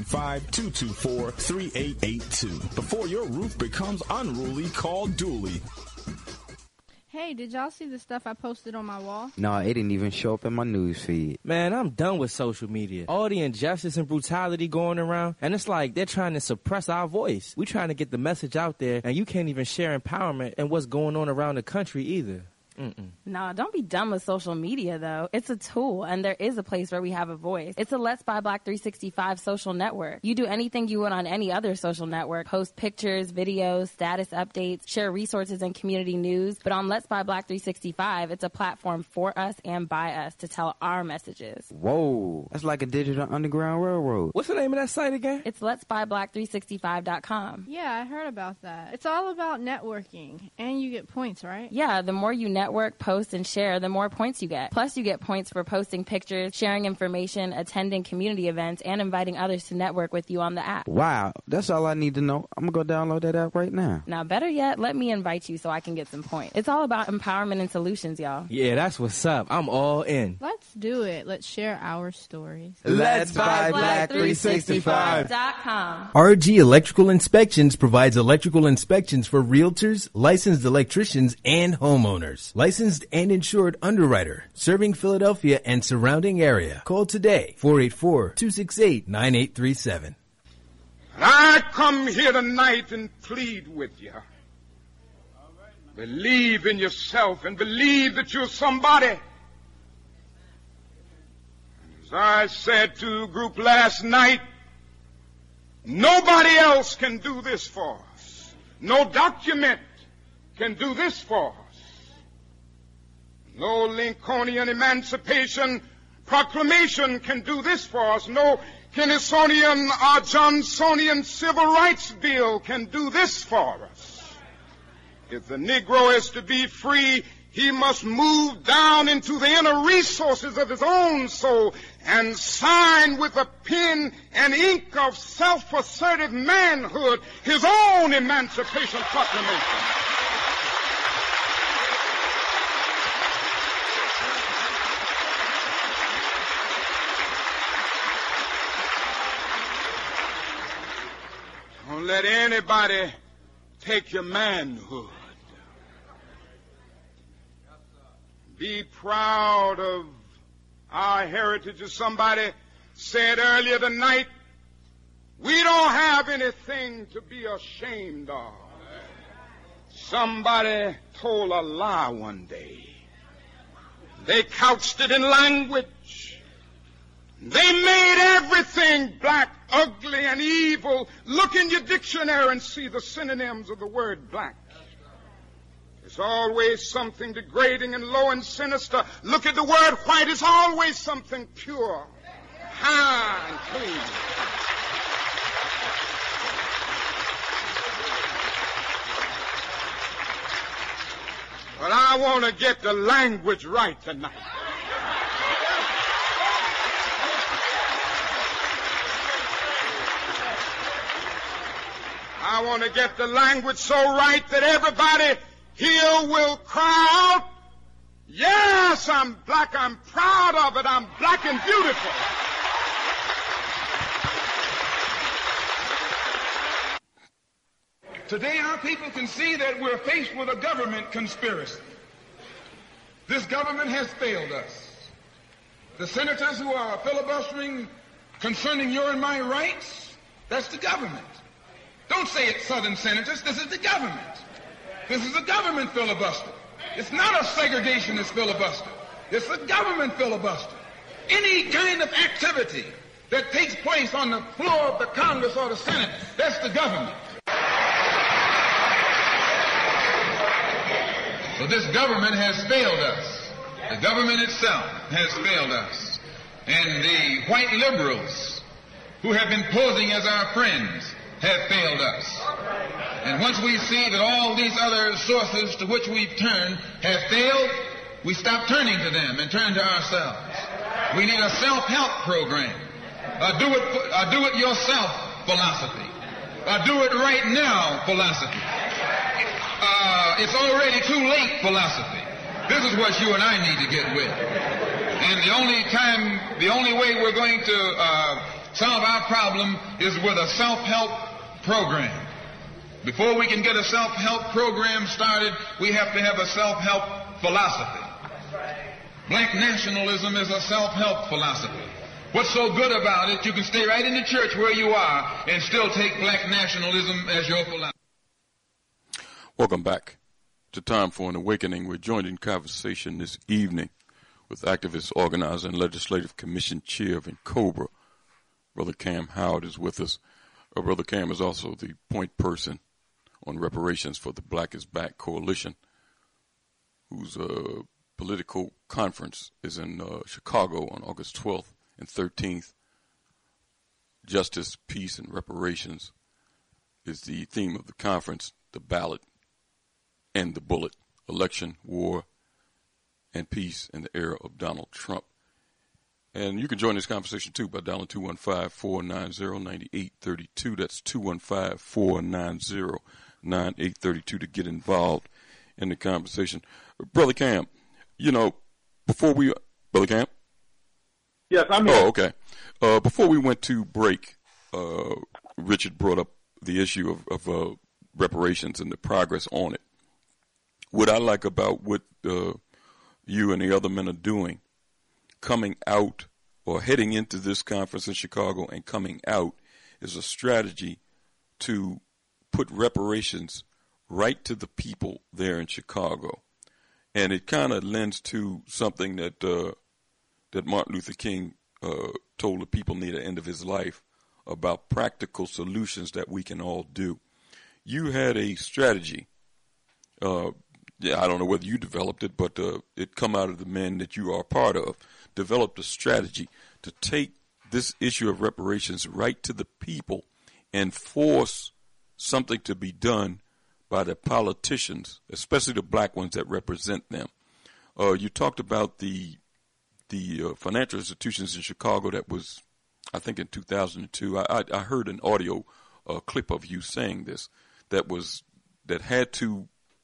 215-224-3882. Before your roof becomes unruly, call Dooley. Hey, did y'all see the stuff I posted on my wall? No, it didn't even show up in my news feed. Man, I'm done with social media. All the injustice and brutality going around, and it's like they're trying to suppress our voice. We're trying to get the message out there, and you can't even share empowerment and what's going on around the country either. No, don't be dumb with social media, though. It's a tool, and there is a place where we have a voice. It's a Let's Buy Black 365 social network. You do anything you would on any other social network. Post pictures, videos, status updates, share resources and community news. But on Let's Buy Black 365, it's a platform for us and by us to tell our messages. Whoa, that's like a digital underground railroad. What's the name of that site again? It's letsbuyblack365.com. Yeah, I heard about that. It's all about networking, and you get points, right? Yeah, the more you network, post, and share, the more points you get. Plus, you get points for posting pictures, sharing information, attending community events, and inviting others to network with you on the app. Wow, that's all I need to know. I'm going to go download that app right now. Now, better yet, let me invite you so I can get some points. It's all about empowerment and solutions, y'all. Yeah, that's what's up. I'm all in. Let's do it. Let's share our stories. Let's Buy Black 365.com. RG Electrical Inspections provides electrical inspections for realtors, licensed electricians, and homeowners. Licensed and insured underwriter, serving Philadelphia and surrounding area. Call today, 484-268-9837. I come here tonight and plead with you. Believe in yourself and believe that you're somebody. As I said to a group last night, nobody else can do this for us. No document can do this for us. No Lincolnian Emancipation Proclamation can do this for us. No Kennysonian or Johnsonian Civil Rights Bill can do this for us. If the Negro is to be free, he must move down into the inner resources of his own soul and sign with a pen and ink of self-assertive manhood his own Emancipation Proclamation. Don't let anybody take your manhood. Be proud of our heritage. As somebody said earlier tonight, we don't have anything to be ashamed of. Somebody told a lie one day. They couched it in language. They made everything black, ugly, and evil. Look in your dictionary and see the synonyms of the word black. It's always something degrading and low and sinister. Look at the word white. It's always something pure, high, and clean. But I want to get the language right tonight. I want to get the language so right that everybody here will cry out, yes, I'm black, I'm proud of it, I'm black and beautiful. Today our people can see that we're faced with a government conspiracy. This government has failed us. The senators who are filibustering concerning your and my rights, that's the government. Don't say it's Southern senators, this is the government. This is a government filibuster. It's not a segregationist filibuster. It's a government filibuster. Any kind of activity that takes place on the floor of the Congress or the Senate, that's the government. So this government has failed us. The government itself has failed us. And the white liberals who have been posing as our friends have failed us. And once we see that all these other sources to which we've turned have failed, we stop turning to them and turn to ourselves. We need a self-help program. Do it yourself philosophy. Do it right now philosophy. It's already too late philosophy. This is what you and I need to get with. And the only way we're going to solve our problem is with a self-help program. Before we can get a self-help program started, we have to have a self-help philosophy. Black nationalism is a self-help philosophy. What's so good about it, you can stay right in the church where you are and still take black nationalism as your philosophy. Welcome back to Time for an Awakening. We're joined in conversation this evening with activist, organizer, and legislative commission chair of NCOBRA. Brother Cam Howard is with us. Brother Cam is also the point person on reparations for the Black is Back Coalition, whose political conference is in Chicago on August 12th and 13th. Justice, peace, and reparations is the theme of the conference. The ballot and the bullet. Election, war, and peace in the era of Donald Trump. And you can join this conversation, too, by dialing 215-490-9832. That's 215-490-9832 to get involved in the conversation. Brother Cam, before we... Brother Cam? Yes, I'm here. Oh, okay. Before we went to break, Richard brought up the issue of reparations and the progress on it. What I like about what you and the other men are doing, coming out or heading into this conference in Chicago and coming out, is a strategy to put reparations right to the people there in Chicago. And it kind of lends to something that that Martin Luther King told the people near the end of his life about practical solutions that we can all do. You had a strategy. I don't know whether you developed it, but it come out of the men that you are a part of, developed a strategy to take this issue of reparations right to the people and force something to be done by the politicians, especially the black ones that represent them. You talked about the financial institutions in Chicago that was, I think, in 2002. I heard an audio clip of you saying this that had to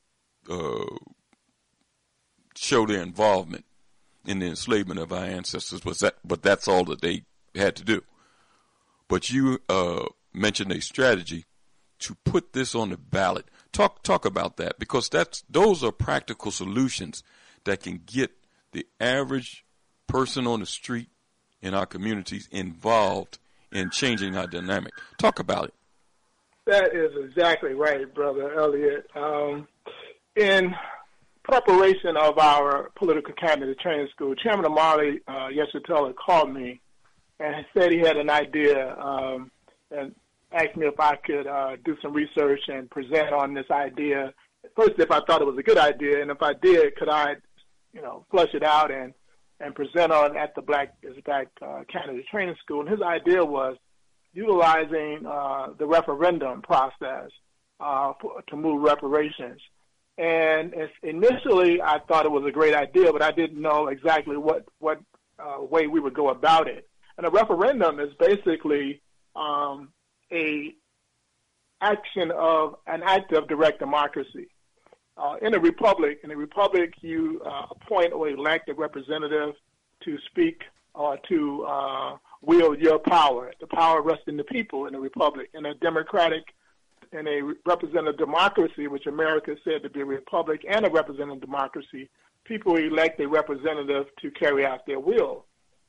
show their involvement in the enslavement of our ancestors, but that's all that they had to do. But you mentioned a strategy to put this on the ballot. Talk about that, because those are practical solutions that can get the average person on the street in our communities involved in changing our dynamic. Talk about it. That is exactly right, Brother Elliott. In preparation of our political candidate training school, Chairman Amali Yeshitela called me and said he had an idea and asked me if I could do some research and present on this idea. First, if I thought it was a good idea, and if I did, could I, flush it out and present on at the Black is Back candidate training school. And his idea was utilizing the referendum process to move reparations. And initially, I thought it was a great idea, but I didn't know exactly what way we would go about it. And a referendum is basically a action of an act of direct democracy. In a republic, you appoint or elect a representative to speak or to wield your power. The power rests in the people in a republic. In a representative democracy, which America is said to be a republic and a representative democracy, people elect a representative to carry out their will.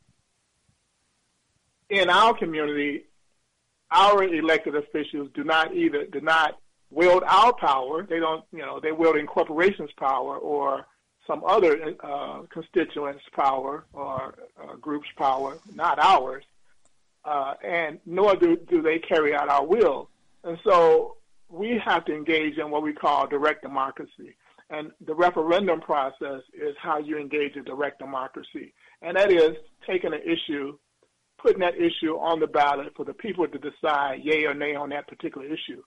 In our community, our elected officials do not wield our power. They don't, they wield in corporations' power or some other constituents' power or group's power, not ours. And nor do they carry out our will. And so we have to engage in what we call direct democracy. And the referendum process is how you engage in direct democracy. And that is taking an issue, putting that issue on the ballot for the people to decide yay or nay on that particular issue.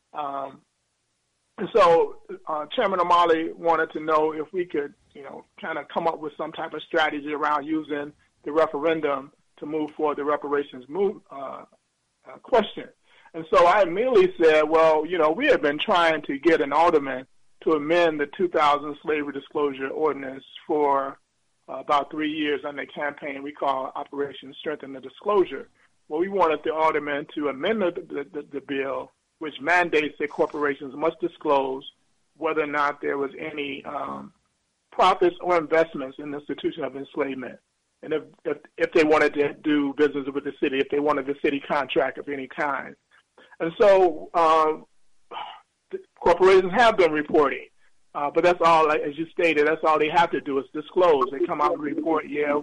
And so Chairman O'Malley wanted to know if we could, kind of come up with some type of strategy around using the referendum to move forward the reparations question. And so I immediately said, well, we have been trying to get an alderman to amend the 2000 Slavery Disclosure Ordinance for about 3 years under a campaign we call Operation Strengthen the Disclosure. Well, we wanted the alderman to amend the bill, which mandates that corporations must disclose whether or not there was any profits or investments in the institution of enslavement. And if they wanted to do business with the city, if they wanted a city contract of any kind. And so corporations have been reporting, but that's all, as you stated, that's all they have to do is disclose. They come out and report, No,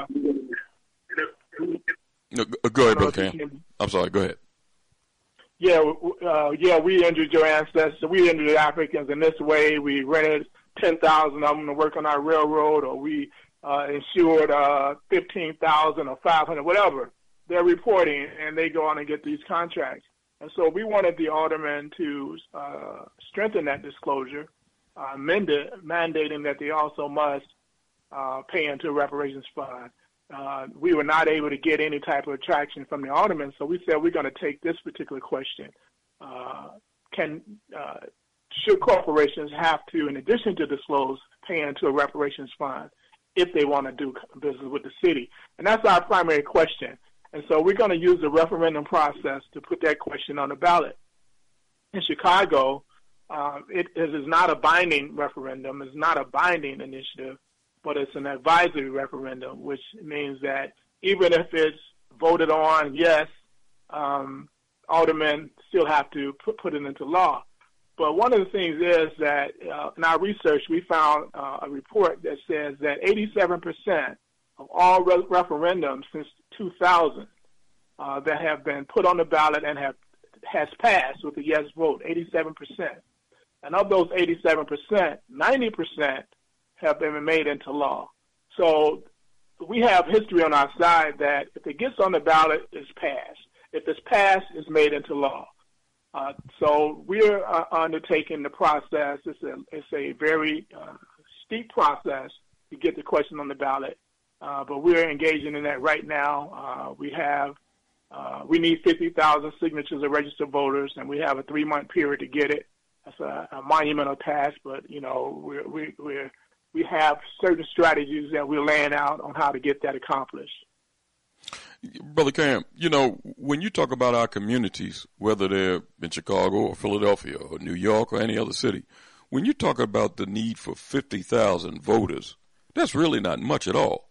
go ahead, Brother Cam. I'm sorry, go ahead. We injured your ancestors. We injured the Africans in this way. We rented 10,000 of them to work on our railroad, or we insured 15,000 or 500, whatever. They're reporting, and they go on and get these contracts. And so we wanted the aldermen to strengthen that disclosure, amend it, mandating that they also must pay into a reparations fund. We were not able to get any type of traction from the aldermen, so we said we're going to take this particular question. Should corporations have to, in addition to disclose, pay into a reparations fund if they want to do business with the city? And that's our primary question. And so we're going to use the referendum process to put that question on the ballot. In Chicago, it is not a binding referendum. It's not a binding initiative, but it's an advisory referendum, which means that even if it's voted on, yes, aldermen still have to put it into law. But one of the things is that in our research, we found a report that says that 87% of all referendums since 2000 that have been put on the ballot and has passed with a yes vote, 87%. And of those 87%, 90% have been made into law. So we have history on our side that if it gets on the ballot, it's passed. If it's passed, it's made into law. So we're undertaking the process. It's a very steep process to get the question on the ballot, but we're engaging in that right now. We need 50,000 signatures of registered voters, and we have a 3-month period to get it. That's a monumental task, but we have certain strategies that we're laying out on how to get that accomplished. Brother Cam, when you talk about our communities, whether they're in Chicago or Philadelphia or New York or any other city, when you talk about the need for 50,000 voters, that's really not much at all.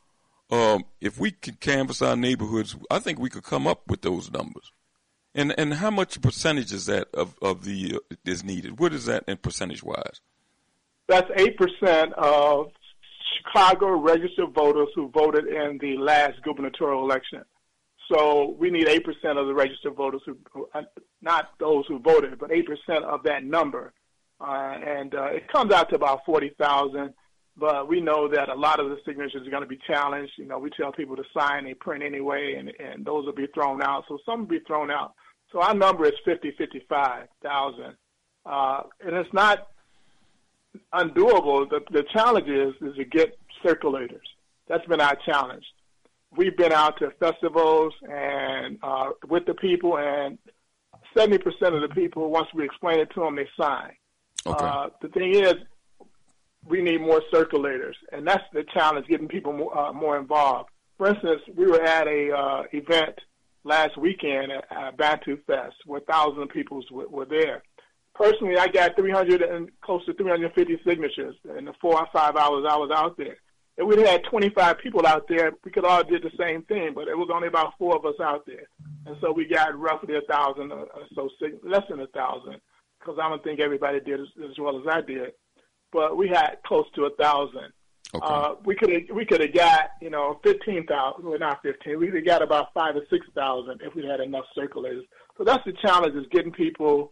If we could canvass our neighborhoods, I think we could come up with those numbers. And how much percentage is that of the is needed? What is that in percentage-wise? That's 8% of Chicago registered voters who voted in the last gubernatorial election. So we need 8% of the registered voters who, not those who voted, but 8% of that number. And it comes out to about 40,000, but we know that a lot of the signatures are going to be challenged. We tell people to sign, they print anyway, and those will be thrown out. So some will be thrown out. So our number is 55,000. And it's not undoable. The challenge is to get circulators. That's been our challenge. We've been out to festivals and with the people and 70% of the people, once we explain it to them, they sign. Okay. The thing is, we need more circulators, and that's the challenge, getting people more involved. For instance, we were at a event last weekend at Bantu Fest where thousands of people were there. Personally, I got close to 350 signatures in the 4 or 5 hours I was out there. If we had 25 people out there, we could all did the same thing, but it was only about 4 of us out there. And so we got roughly 1,000 or so, less than 1,000, because I don't think everybody did as well as I did. But we had close to 1,000. Okay. We could have got 15,000. Well, not 15. We could have got about 5,000 or 6,000 if we had enough circulators. So that's the challenge: is getting people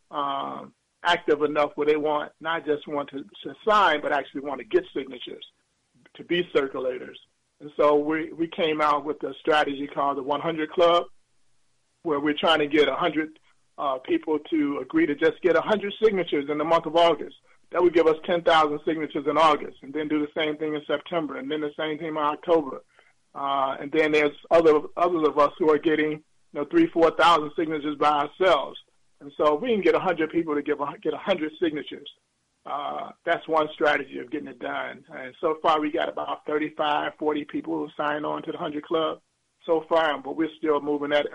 active enough where they not just want to sign, but actually want to get signatures to be circulators. And so we came out with a strategy called the 100 Club, where we're trying to get 100 people to agree to just get 100 signatures in the month of August. That would give us 10,000 signatures in August, and then do the same thing in September, and then the same thing in October. And then there's others of us who are getting 3,000, 4,000 signatures by ourselves. And so if we can get 100 people to get 100 signatures, that's one strategy of getting it done. And so far we got about 35, 40 people who signed on to the 100 Club so far, but we're still moving that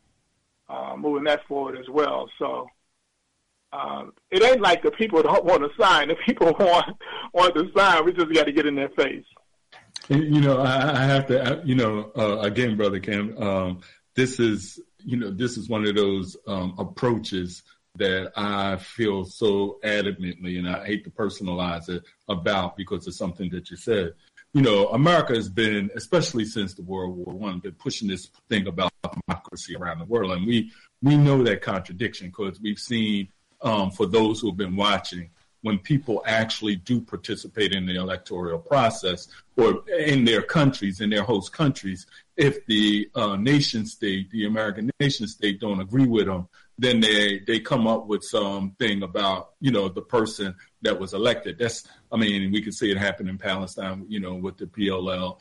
forward as well. So it ain't like the people don't want to sign. The people want to sign. We just got to get in their face. I have to, again, Brother Kim, this is one of those approaches that I feel so adamantly, and I hate to personalize it, about, because it's something that you said. America has been, especially since the World War I, been pushing this thing about democracy around the world. And we know that contradiction, because we've seen, for those who have been watching, when people actually do participate in the electoral process or in their countries, in their host countries, if the nation state, the American nation state, don't agree with them, then they come up with something about, the person that was elected. We can see it happen in Palestine, with the PLO.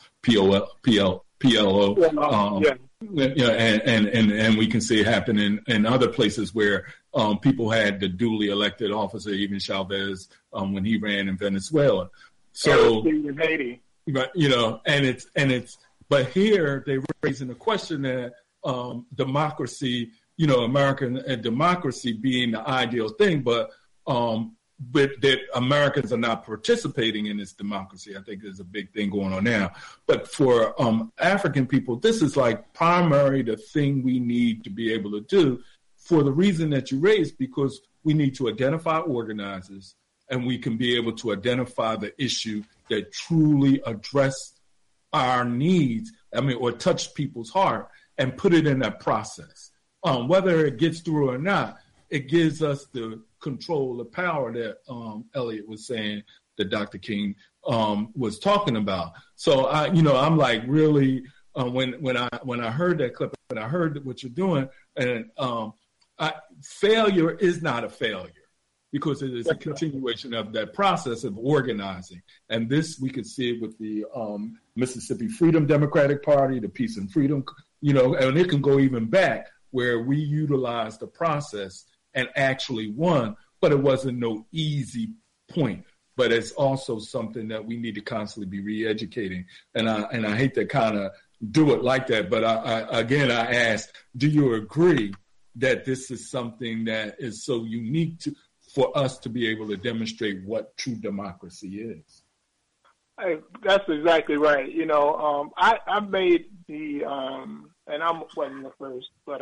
And we can see it happen in other places where people had the duly elected officer, even Chavez, when he ran in Venezuela. So, in Haiti. But but here they're raising the question that democracy, American democracy being the ideal thing, but that Americans are not participating in this democracy. I think there's a big thing going on now. But for African people, this is like primary the thing we need to be able to do, for the reason that you raised, because we need to identify organizers, and we can be able to identify the issue that truly address our needs, or touch people's heart, and put it in that process. Whether it gets through or not, it gives us the control, the power that Elliot was saying, that Dr. King was talking about. So I'm like, really, when I heard that clip and I heard what you're doing, and failure is not a failure, because it is a continuation of that process of organizing. And this, we could see it with the Mississippi Freedom Democratic Party, the Peace and Freedom, and it can go even back, where we utilized the process and actually won, but it wasn't no easy point. But it's also something that we need to constantly be re-educating. And I hate to kind of do it like that, but I asked, do you agree that this is something that is so unique for us to be able to demonstrate what true democracy is? That's exactly right. I made the, and I wasn't the first, but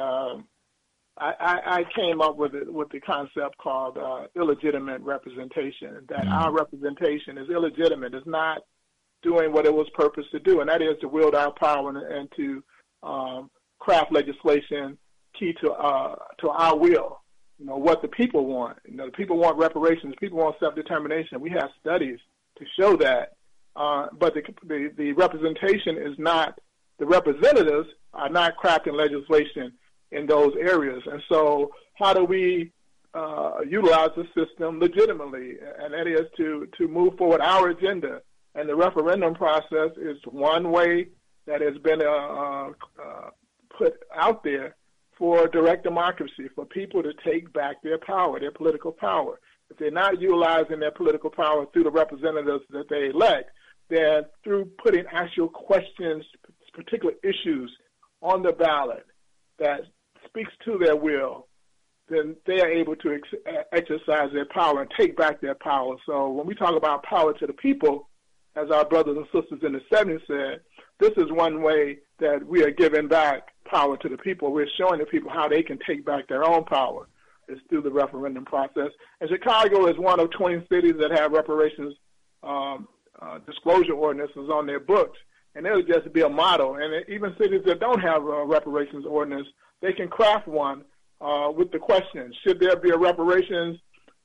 I came up with the concept called illegitimate representation, that our representation is illegitimate. It's not doing what it was purposed to do, and that is to wield our power and to craft legislation key to our will. What the people want. The people want reparations. People want self-determination. We have studies to show that. But the representation is not, the representatives are not crafting legislation in those areas. And so how do we utilize the system legitimately? And that is to move forward our agenda. And the referendum process is one way that has been put out there for direct democracy, for people to take back their power, their political power. If they're not utilizing their political power through the representatives that they elect, then through putting actual questions, particular issues on the ballot that speaks to their will, then they are able to exercise their power and take back their power. So when we talk about power to the people, as our brothers and sisters in the 70s said, this is one way that we are giving back power to the people. We're showing the people how they can take back their own power. It's through the referendum process. And Chicago is one of 20 cities that have reparations disclosure ordinances on their books. And it'll just be a model. And even cities that don't have a reparations ordinance, they can craft one with the question, should there be a reparations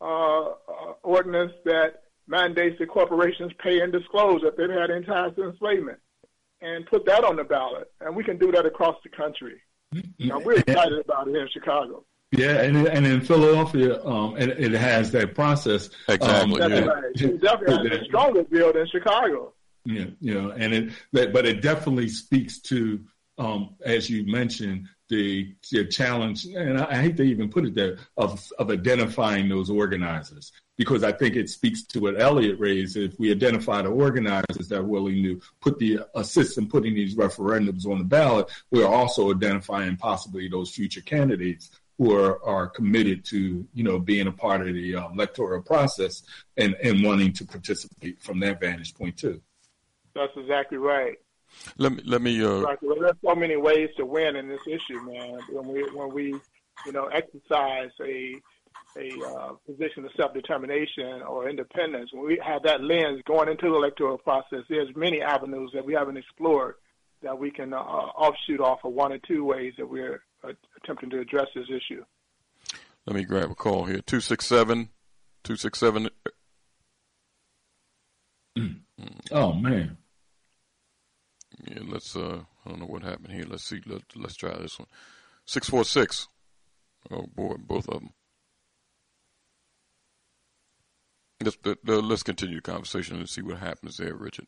ordinance that mandates that corporations pay and disclose if they've had any ties to enslavement, and put that on the ballot. And we can do that across the country. We're excited about it here in Chicago. Yeah, and in Philadelphia, it has that process. Exactly. That's right. It definitely has a stronger bill than Chicago. Yeah, but it definitely speaks to, as you mentioned, the challenge, and I hate to even put it there, of identifying those organizers, because I think it speaks to what Elliot raised. If we identify the organizers that are willing to assist in putting these referendums on the ballot, we're also identifying possibly those future candidates who are committed to, being a part of the electoral process and wanting to participate from that vantage point too. That's exactly right. Let me. Exactly. Well, there's so many ways to win in this issue, man. When we exercise a position of self-determination or independence, when we have that lens going into the electoral process, there's many avenues that we haven't explored that we can offshoot off of one or two ways that we're attempting to address this issue. Let me grab a call here. 267. Oh man. Yeah, let's. I don't know what happened here. Let's see. Let's try this one. 646. Oh boy, both of them. Let's continue the conversation and see what happens there, Richard.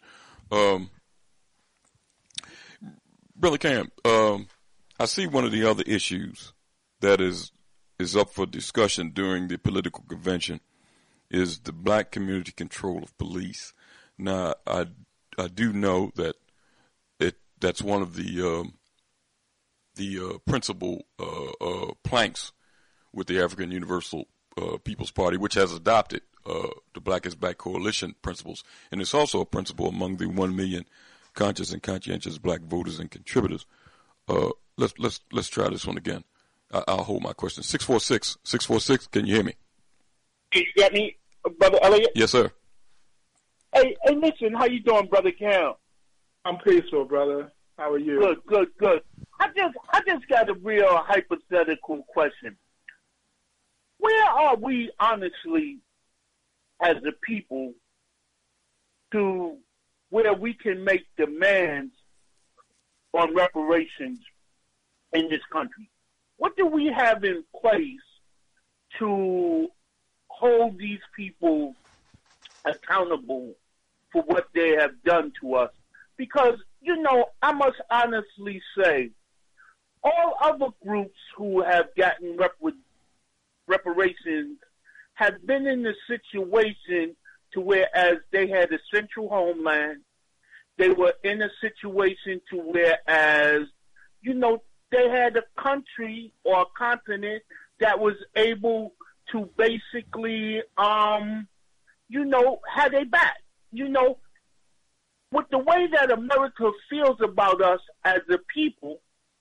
Brother Cam, I see one of the other issues that is up for discussion during the political convention is the black community control of police. Now, I do know that that's one of the principal planks with the African Universal People's Party, which has adopted the Black is Black Coalition principles, and it's also a principle among the 1 million conscious and conscientious black voters and contributors. Let's try this one again. I'll hold my question. 646. Can you hear me? You got me, Brother Elliot? Yes, sir. Hey, listen, how you doing, Brother Cam? I'm peaceful, brother. How are you? Good. I just got a real hypothetical question. Where are we, honestly, as a people, to where we can make demands on reparations in this country? What do we have in place to hold these people accountable for what they have done to us? Because, I must honestly say, all other groups who have gotten reparations have been in the situation to whereas they had a central homeland, they were in a situation to whereas, they had a country or a continent that was able to basically, have their back. With the way that America feels about us as a people,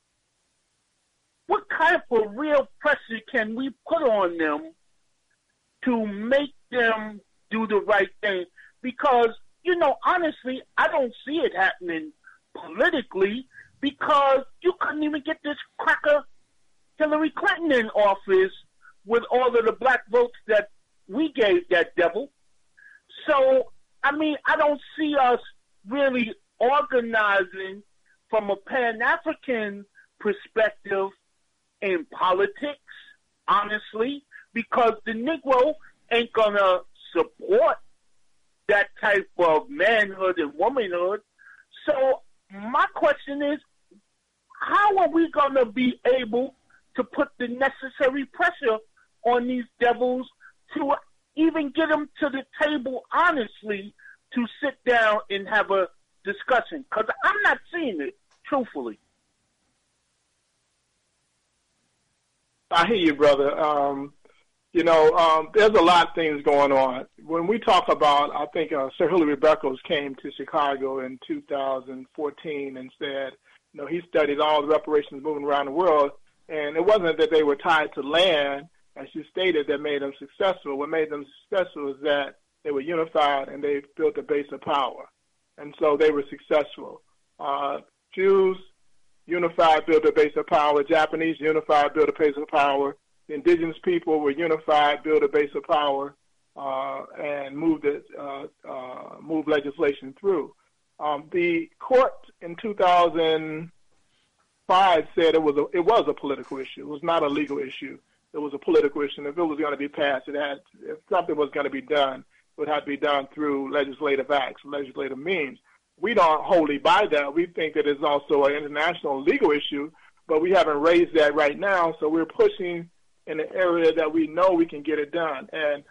what kind of real pressure can we put on them to make them do the right thing? Because, honestly, I don't see it happening politically, because you couldn't even get this cracker Hillary Clinton in office with all of the black votes that we gave that devil. So, I don't see us really organizing from a Pan-African perspective in politics, honestly, because the Negro ain't going to support that type of manhood and womanhood. So my question is, how are we going to be able to put the necessary pressure on these devils to even get them to the table honestly to sit down and have a discussion? Because I'm not seeing it, truthfully. I hear you, brother. There's a lot of things going on. When we talk about, I think Sir Hilary Beckles came to Chicago in 2014 and said, he studied all the reparations moving around the world, and it wasn't that they were tied to land, as you stated, that made them successful. What made them successful is that they were unified and they built a base of power, and so they were successful. Jews unified, built a base of power. Japanese unified, built a base of power. The indigenous people were unified, built a base of power, and moved legislation through. The court in 2005 said it was a political issue. It was not a legal issue. It was a political issue. And if it was going to be passed, if something was going to be done, it would have to be done through legislative acts, legislative means. We don't wholly buy that. We think that it's also an international legal issue, but we haven't raised that right now. So we're pushing in an area that we know we can get it done. And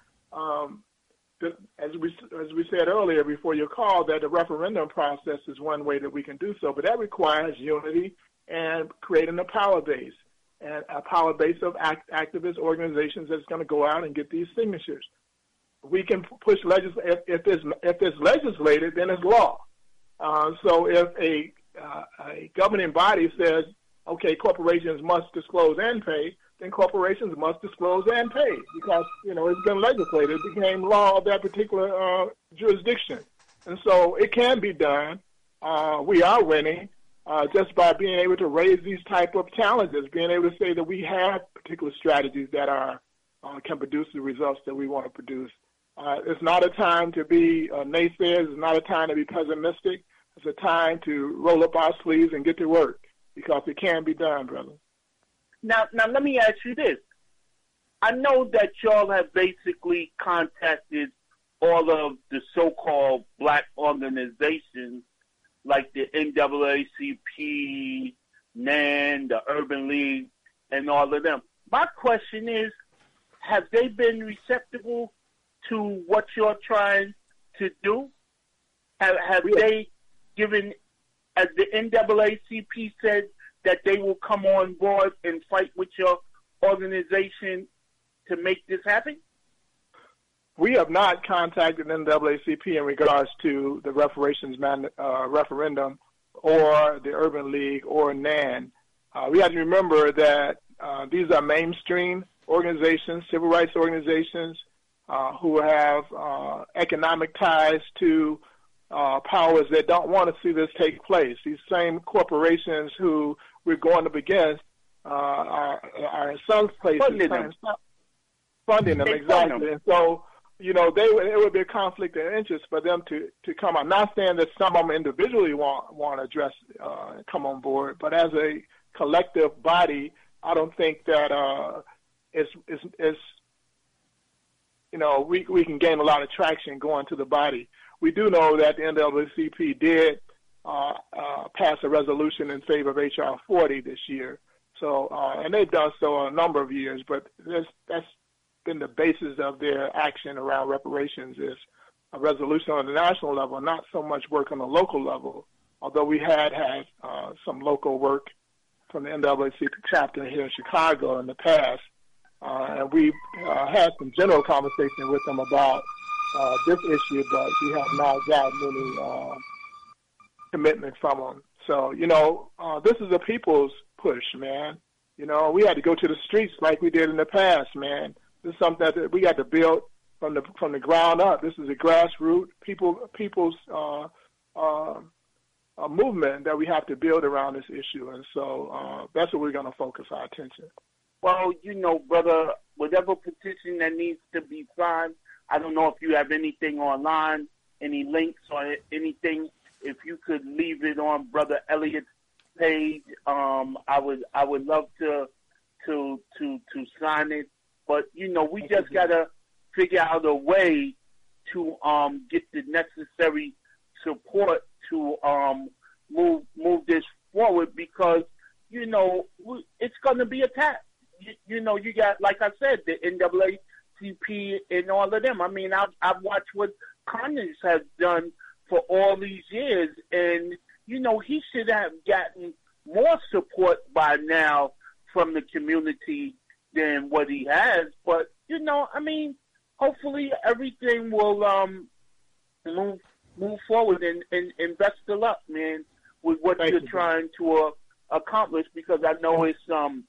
as we said earlier before your call, that the referendum process is one way that we can do so, but that requires unity and creating a power base, and a power base of activist organizations that's going to go out and get these signatures. We can push if it's legislated, then it's law. So if a governing body says, okay, corporations must disclose and pay, then corporations must disclose and pay, because, it's been legislated. It became law of that particular jurisdiction. And so it can be done. We are winning just by being able to raise these type of challenges, being able to say that we have particular strategies that can produce the results that we want to produce. It's not a time to be naysayers. It's not a time to be pessimistic. It's a time to roll up our sleeves and get to work, because it can be done, brother. Now, let me ask you this. I know that y'all have basically contacted all of the so-called black organizations like the NAACP, NAN, the Urban League, and all of them. My question is, have they been receptive to what you're trying to do? Have they given, as the NAACP said, that they will come on board and fight with your organization to make this happen? We have not contacted NAACP in regards to the reparations referendum or the Urban League or NAN. We have to remember that these are mainstream organizations, civil rights organizations, who have economic ties to powers that don't want to see this take place. These same corporations who we're going up against are in some places funding them, exactly. And so, it would be a conflict of interest for them to come. I'm not saying that some of them individually want to address come on board, but as a collective body, I don't think that we can gain a lot of traction going to the body. We do know that the NAACP did pass a resolution in favor of H.R. 40 this year. So, and they've done so on a number of years, but that's been the basis of their action around reparations, is a resolution on the national level, not so much work on the local level, although we had some local work from the NAACP chapter here in Chicago in the past. And we've had some general conversation with them about this issue, but we have not gotten any commitment from them. So, this is a people's push, man. We had to go to the streets like we did in the past, man. This is something that we got to build from the ground up. This is a grassroots people's movement that we have to build around this issue, and so that's what we're going to focus our attention. Well, brother, whatever petition that needs to be signed, I don't know if you have anything online, any links or anything. If you could leave it on Brother Elliott's page, I would love to sign it. But we just gotta figure out a way to get the necessary support to move this forward, because it's gonna be attacked. you know, you got, like I said, the NAACP and all of them. I mean, I've watched what Conyers has done for all these years, and, you know, he should have gotten more support by now from the community than what he has. But, you know, I mean, hopefully everything will move forward, and best of luck, man, with what you're trying to accomplish, because I know it's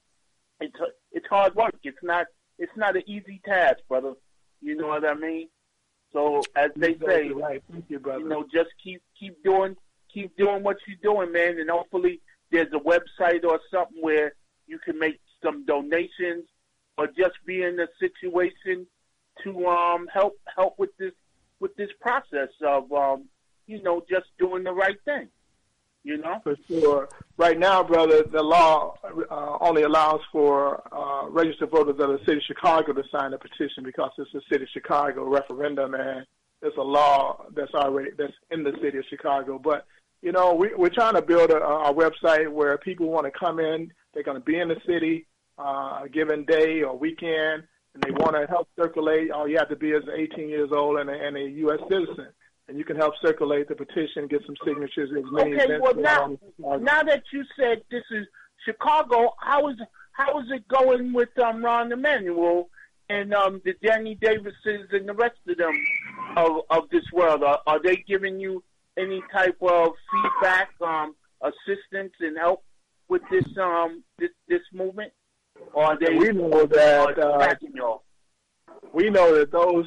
hard work. It's not an easy task, brother. You know what I mean? So as they say, right. Thank you, brother. You know, just keep doing what you're doing, man, and hopefully there's a website or something where you can make some donations or just be in a situation to help with this process of you know, just doing the right thing. You know? For sure. Right now, brother, the law only allows for registered voters of the city of Chicago to sign a petition because it's a city of Chicago referendum, and it's a law that's in the city of Chicago. But, you know, we're trying to build a website where people want to come in, they're going to be in the city a given day or weekend, and they want to help circulate. All you have to be is 18 years old and a U.S. citizen. And you can help circulate the petition, get some signatures. Okay, well, now that you said this is Chicago, how is it going with Rahm Emanuel and the Danny Davises and the rest of them of this world? Are they giving you any type of feedback, assistance, and help with this this movement? Or are they? We know that we know that those.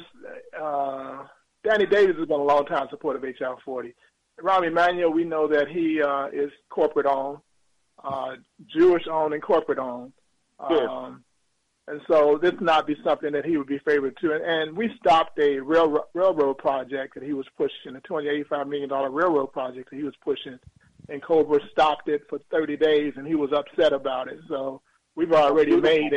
Danny Davis has been a long-time supporter of H.R. 40. Rahm Emanuel, we know that he is corporate-owned, Jewish-owned and corporate-owned. And so this not be something that he would be favored to. And we stopped a railroad project that he was pushing, a $285 million railroad project that he was pushing, and Cobra stopped it for 30 days, and he was upset about it. So we've already made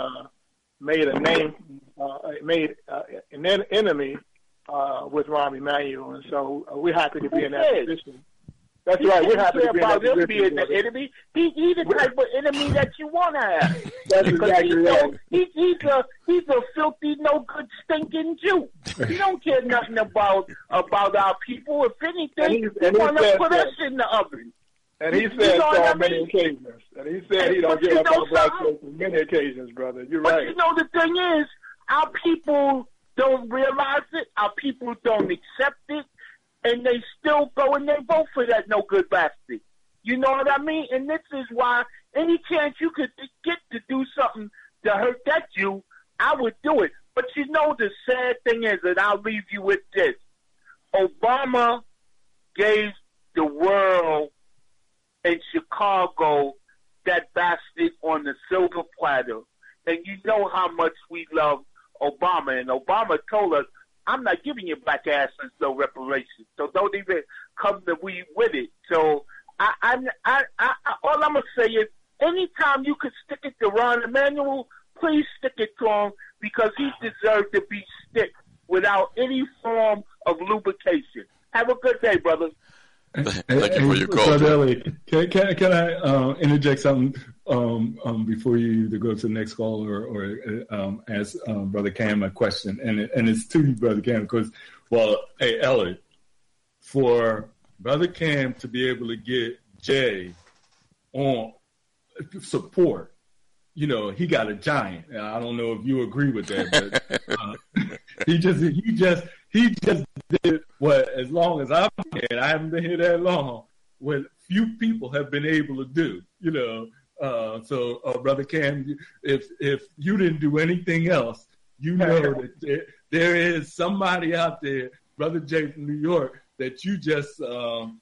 an enemy with Rahm Emanuel, and so we're happy to be in that position. That's right. We're happy to be in that position. Being the enemy. He's the type of enemy that you want to have. That's exactly right. He's a filthy, no good, stinking Jew. He don't care nothing about our people. If anything, he want to put us in the oven. And he said so on many occasions. And he said he don't give up on black folks on many occasions, brother. You're right. But you know the thing is, our people don't realize it, our people don't accept it, and they still go and they vote for that no good bastard. You know what I mean? And this is why any chance you could get to do something to hurt that Jew, I would do it. But you know the sad thing is, and I'll leave you with this, Obama gave the world in Chicago that bastard on the silver platter. And you know how much we love Obama, and Obama told us, I'm not giving you black asses no reparations, so don't even come to we with it. So all I'm gonna say is, anytime you could stick it to Rahm Emanuel, please stick it to him, because he deserves to be sticked without any form of lubrication. Have a good day, brother. Thank you for your call. Brother Ellie, can I interject something before you either go to the next call or ask Brother Cam a question? And it's to you, Brother Cam, because, well, hey, Ellie, for Brother Cam to be able to get Jay on support, you know, he got a giant. I don't know if you agree with that, but he just did what, as long as I've been here, I haven't been here that long, what few people have been able to do, you know. So, Brother Cam, if you didn't do anything else, you know that there is somebody out there, Brother Jay from New York, that you just, for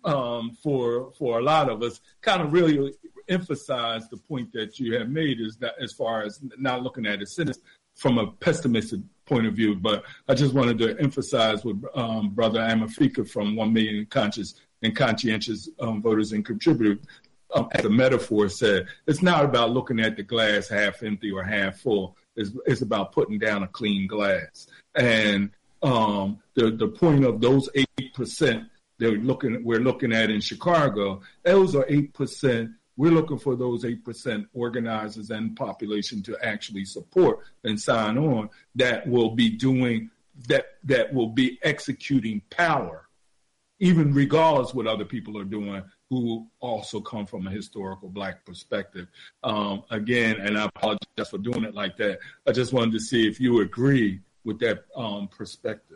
a lot of us, kind of really emphasize the point that you have made, is that as far as not looking at it from a pessimistic point of view. But I just wanted to emphasize what Brother Amafika from 1 Million Conscious and Conscientious Voters and Contributors, as a metaphor, said, it's not about looking at the glass half empty or half full. It's about putting down a clean glass. And the point of those 8% we're looking at in Chicago, those are 8% We're looking for those 8% organizers and population to actually support and sign on that will be doing that will be executing power, even regardless what other people are doing, who also come from a historical Black perspective. Again, and I apologize for doing it like that. I just wanted to see if you agree with that perspective.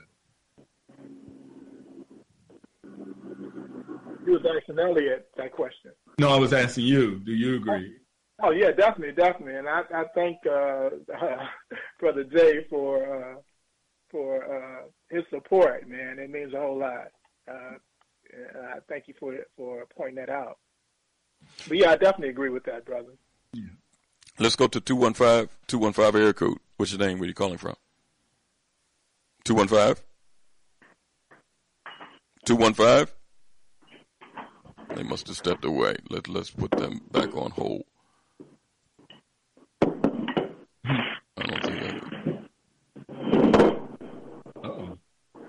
You was asking Elliot that question. No, I was asking you. Do you agree? Oh yeah, definitely. And I thank Brother Jay for his support, man. It means a whole lot. I thank you for pointing that out. But yeah, I definitely agree with that, brother. Yeah. Let's go to 215 area code. What's your name? Where are you calling from? 215? 215? They must have stepped away. Let's put them back on hold. I don't think I could. Uh-oh.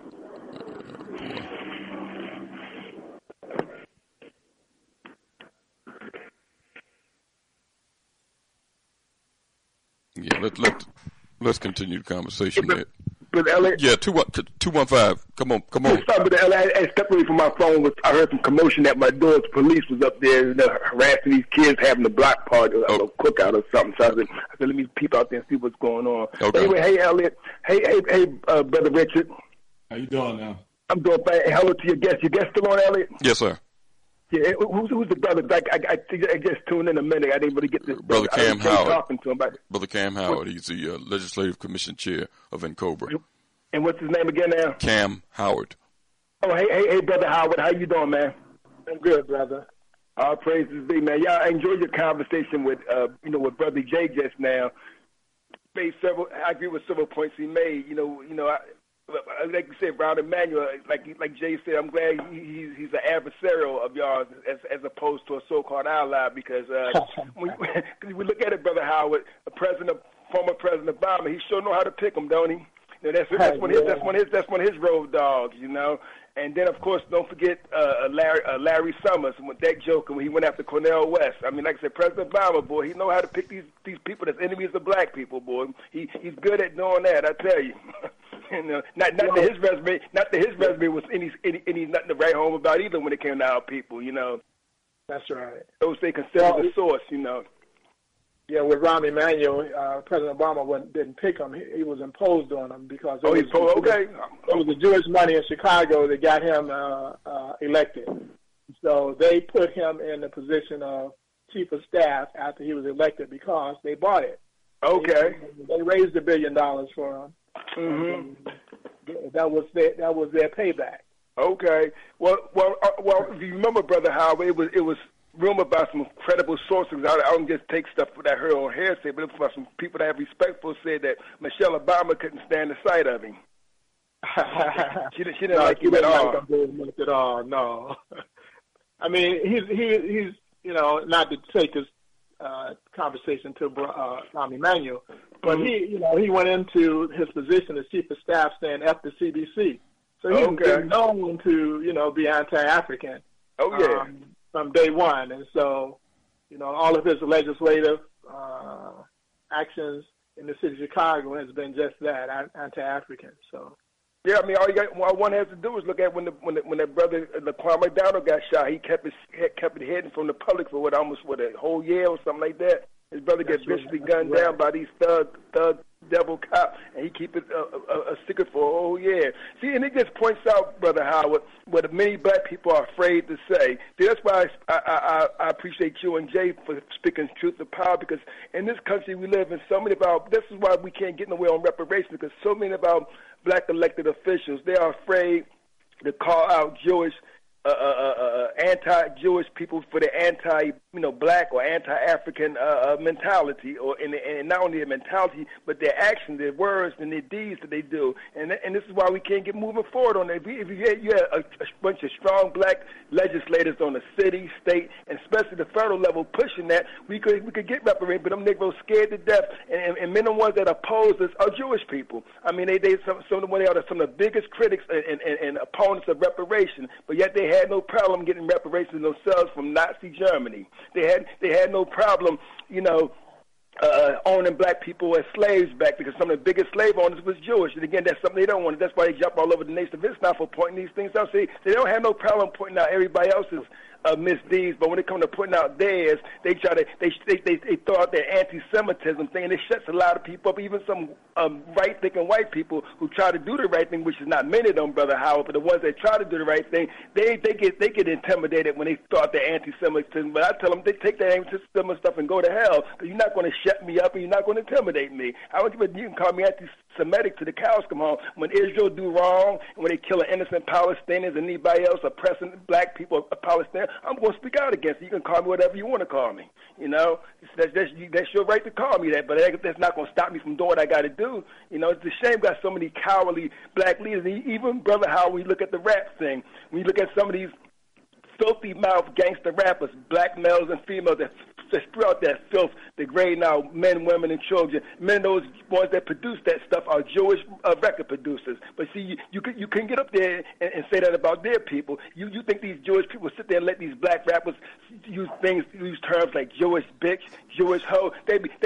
Yeah, let's continue the conversation there. Brother Elliot? Yeah, 215. Come on. Sorry, Brother Elliot. I stepped away from my phone. I heard some commotion at my door. The police was up there harassing these kids, having a block party or a cookout or something. So I said, let me peep out there and see what's going on. Okay. Anyway, hey, Elliot. Hey, Brother Richard. How you doing now? I'm doing fine. Hello to your guest. Your guest still on, Elliot? Yes, sir. Yeah, who's the brother? I just tuned in a minute. I didn't really get this. Brother Cam Howard. Talking to him about it. Brother Cam Howard. He's the Legislative Commission Chair of NCOBRA. And what's his name again now? Cam Howard. Oh, hey, Brother Howard. How you doing, man? I'm good, brother. All praises be, man. Yeah, I enjoyed your conversation with, with Brother Jay just now. I agree with several points he made. Like you said, Brown Emanuel, like Jay said, I'm glad he's an adversarial of y'all as opposed to a so-called ally, because when we look at it, Brother Howard, former President Obama, he sure know how to pick them, don't he? That's one of his road dogs, And then, of course, don't forget Larry Summers with that joke when he went after Cornel West. I mean, like I said, President Obama, boy, he know how to pick these people that's enemies of Black people, boy. He's good at doing that, I tell you. Not that his resume was any nothing to write home about either when it came to our people, That's right. Those they consider the source, Yeah, with Rahm Emanuel, President Obama didn't pick him. He was imposed on him because it was the Jewish money in Chicago that got him elected. So they put him in the position of chief of staff after he was elected because they bought it. Okay. They raised $1 billion for him. Mm-hmm. That was their payback. Okay. Well, if you remember, Brother Howard, it was rumor about some credible sources. I don't just take stuff that I heard on hearsay, but it was about some people that have respect for said that Michelle Obama couldn't stand the sight of him. She didn't like him at all. At all. No. I mean, he's not to take this conversation to Rahm Emanuel, but he went into his position as chief of staff saying F the CDC. So he's been known to be anti-African. Oh yeah. From day one, and so all of his legislative actions in the city of Chicago has been just that, anti-African. So yeah, I mean, all one has to do is look at when that brother Laquan McDonald got shot. He kept it hidden from the public for almost a whole year or something like that. His brother gets viciously gunned down by these thug devil cops, and he keep it a secret for a whole year. See, and it just points out, Brother Howard, what many Black people are afraid to say. That's why I appreciate you and Jay for speaking truth to power, because in this country we live in, so many of our, this is why we can't get nowhere on reparations, because so many of our Black elected officials, they are afraid to call out Jewish anti-Jewish people for the anti-Black or anti-African mentality, and not only their mentality, but their actions, their words, and their deeds that they do. And this is why we can't get moving forward on it. If you had a bunch of strong Black legislators on the city, state, and especially the federal level pushing that, we could get reparations. But them Negroes scared to death, and many of the ones that oppose us are Jewish people. I mean, some of the biggest critics and opponents of reparation, but yet they had no problem getting reparations themselves from Nazi Germany. They had no problem, owning black people as slaves back, because some of the biggest slave owners was Jewish. And again, that's something they don't want. That's why they jump all over the Nation of Islam for pointing these things out. See, they don't have no problem pointing out everybody else's misdeeds, but when it comes to putting out theirs, they try to they throw out their anti-Semitism thing, and it shuts a lot of people up. Even some right-thinking white people who try to do the right thing, which is not many of them, Brother Howard, but the ones that try to do the right thing, they get intimidated when they throw out their anti-Semitism. But I tell them, they take their anti-Semitism stuff and go to hell, because you're not going to shut me up and you're not going to intimidate me. You can call me anti-Semitic to the cows come home. When Israel do wrong, and when they kill innocent Palestinians and anybody else oppressing black people, Palestinians, I'm going to speak out against it. You can call me whatever you want to call me. That's your right to call me that, but that's not going to stop me from doing what I got to do. It's a shame we got so many cowardly black leaders. Even, Brother Howard, when you look at the rap thing, when you look at some of these filthy mouth gangster rappers, black males and females that spew out that filth, degrading our men, women, and children. Men, those ones that produce that stuff are Jewish record producers. But see, you can get up there and say that about their people. You think these Jewish people sit there and let these black rappers use terms like Jewish bitch, Jewish hoe? They be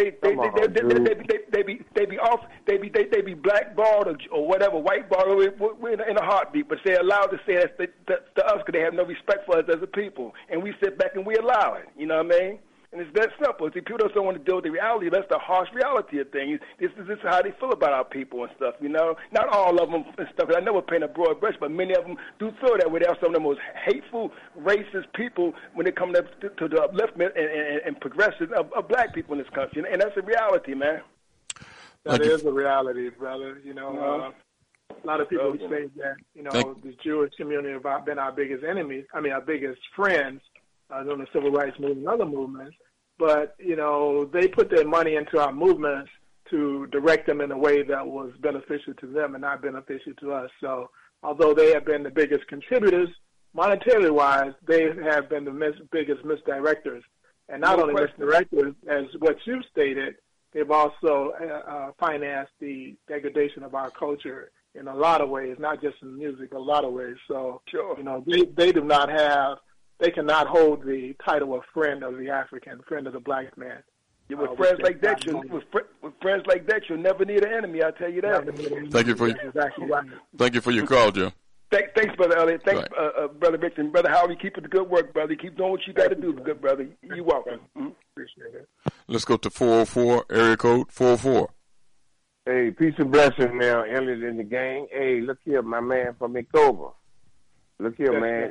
blackballed or whatever, whiteballed in a heartbeat. But they're allowed to say that to us because they have no respect for us as a people, and we sit back and we allow it. You know what I mean? And it's that simple. See, people don't want to deal with the reality. That's the harsh reality of things. This is how they feel about our people and stuff, Not all of them and stuff. I never paint a broad brush, but many of them do feel that way. They are some of the most hateful, racist people when it comes to the upliftment and progression of black people in this country. And that's a reality, man. That is a reality, brother. A lot of people say that, the Jewish community have been our biggest enemies, our biggest friends, during the civil rights movement and other movements, but, they put their money into our movements to direct them in a way that was beneficial to them and not beneficial to us. So although they have been the biggest contributors, monetarily wise, they have been the biggest misdirectors. And not only misdirectors, as what you stated, they've also financed the degradation of our culture in a lot of ways, not just in music, a lot of ways. So, they do not have, they cannot hold the title of friend of the African, friend of the black man. With friends like that, you'll never need an enemy. I'll tell you that. Thank you for your call, Joe. Thanks, Brother Elliott. Thanks, Brother Rich and Brother Howard. Keep up the good work, brother. Keep doing what you got to do, good brother. You're welcome. Appreciate it. Let's go to 404, area code 44. Hey, peace and blessing, man. Elliott in the gang. Hey, look here, my man from Ecoba. Look here, man.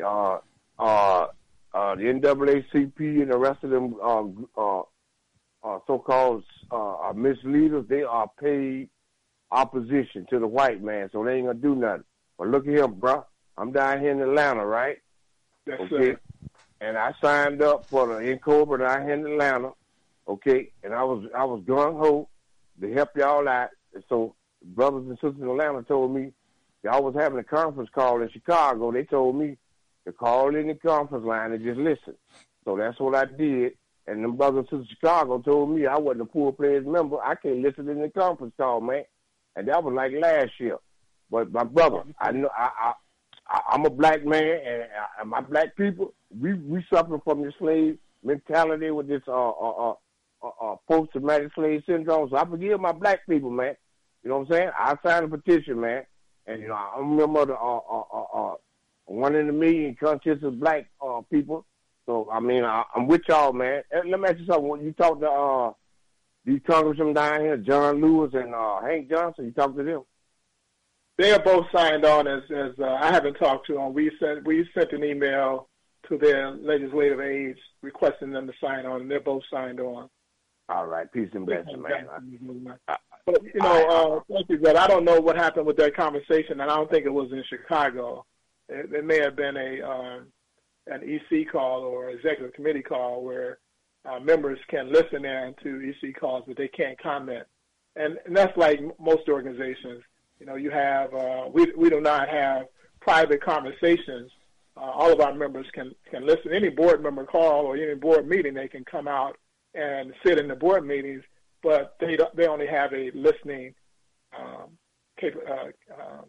The NAACP and the rest of them so-called misleaders, they are paid opposition to the white man, so they ain't gonna do nothing. But look at here, bro. I'm down here in Atlanta, right? Yes, okay. Sir. And I signed up for the Ecoba down here in Atlanta. Okay, and I was gung ho to help y'all out. And so brothers and sisters in Atlanta told me y'all was having a conference call in Chicago. They told me to call in the conference line and just listen. So that's what I did. And them brothers and sisters in Chicago told me I wasn't a poor players member. I can't listen in the conference call, man. And that was like last year. But my brother, I know I'm a black man, and my black people, we suffer from this slave mentality with this post-traumatic slave syndrome. So I forgive my black people, man. You know what I'm saying? I signed a petition, man. And, I'm a member of 1 in a million conscious of black people. So, I'm with y'all, man. And let me ask you something. When you talk to these congressmen down here, John Lewis and Hank Johnson, you talk to them? They are both signed on as I haven't talked to them. We sent an email to their legislative aides requesting them to sign on, and they're both signed on. All right. Peace and blessings, man. But, thank you, but I don't know what happened with that conversation, and I don't think it was in Chicago. It may have been an EC call or executive committee call where members can listen in to EC calls, but they can't comment. And that's like most organizations. You have we do not have private conversations. All of our members can listen. Any board member call or any board meeting, they can come out and sit in the board meetings, but they only have a listening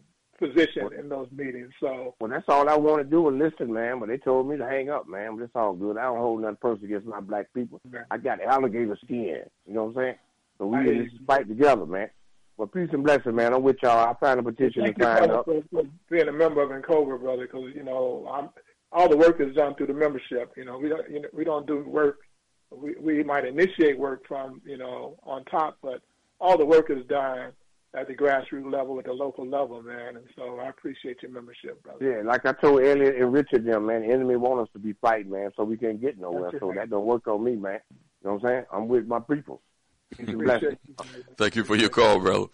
position in those meetings. So, well, that's all I want to do is listen, man. But they told me to hang up, man. But it's all good. I don't hold nothing personal against my black people. I got alligator skin. You know what I'm saying? So we in this fight together, man. Well, peace and blessing, man. I'm with y'all. I signed a petition to sign up. Thank you for being a member of NCOBRA, brother, because, all the work is done through the membership. We don't do work. We might initiate work from, on top, but all the work is done at the grassroots level, at the local level, man. And so I appreciate your membership, brother. Yeah, like I told Elliot and Richard, them, man, the enemy want us to be fighting, man, so we can't get nowhere. So that don't work on me, man. You know what I'm saying? I'm with my people. Thank you for your call, brother.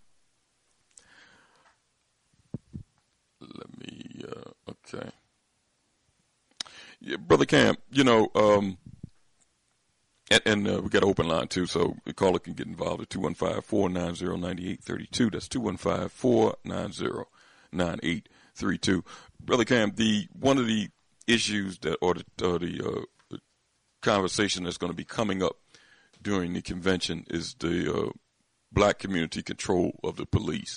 Let me, okay. Yeah, Brother Cam, and we got an open line too, so the caller can get involved at 215-490-9832. That's 215-490-9832. Brother Cam, one of the issues that, or the conversation that's going to be coming up during the convention is the black community control of the police.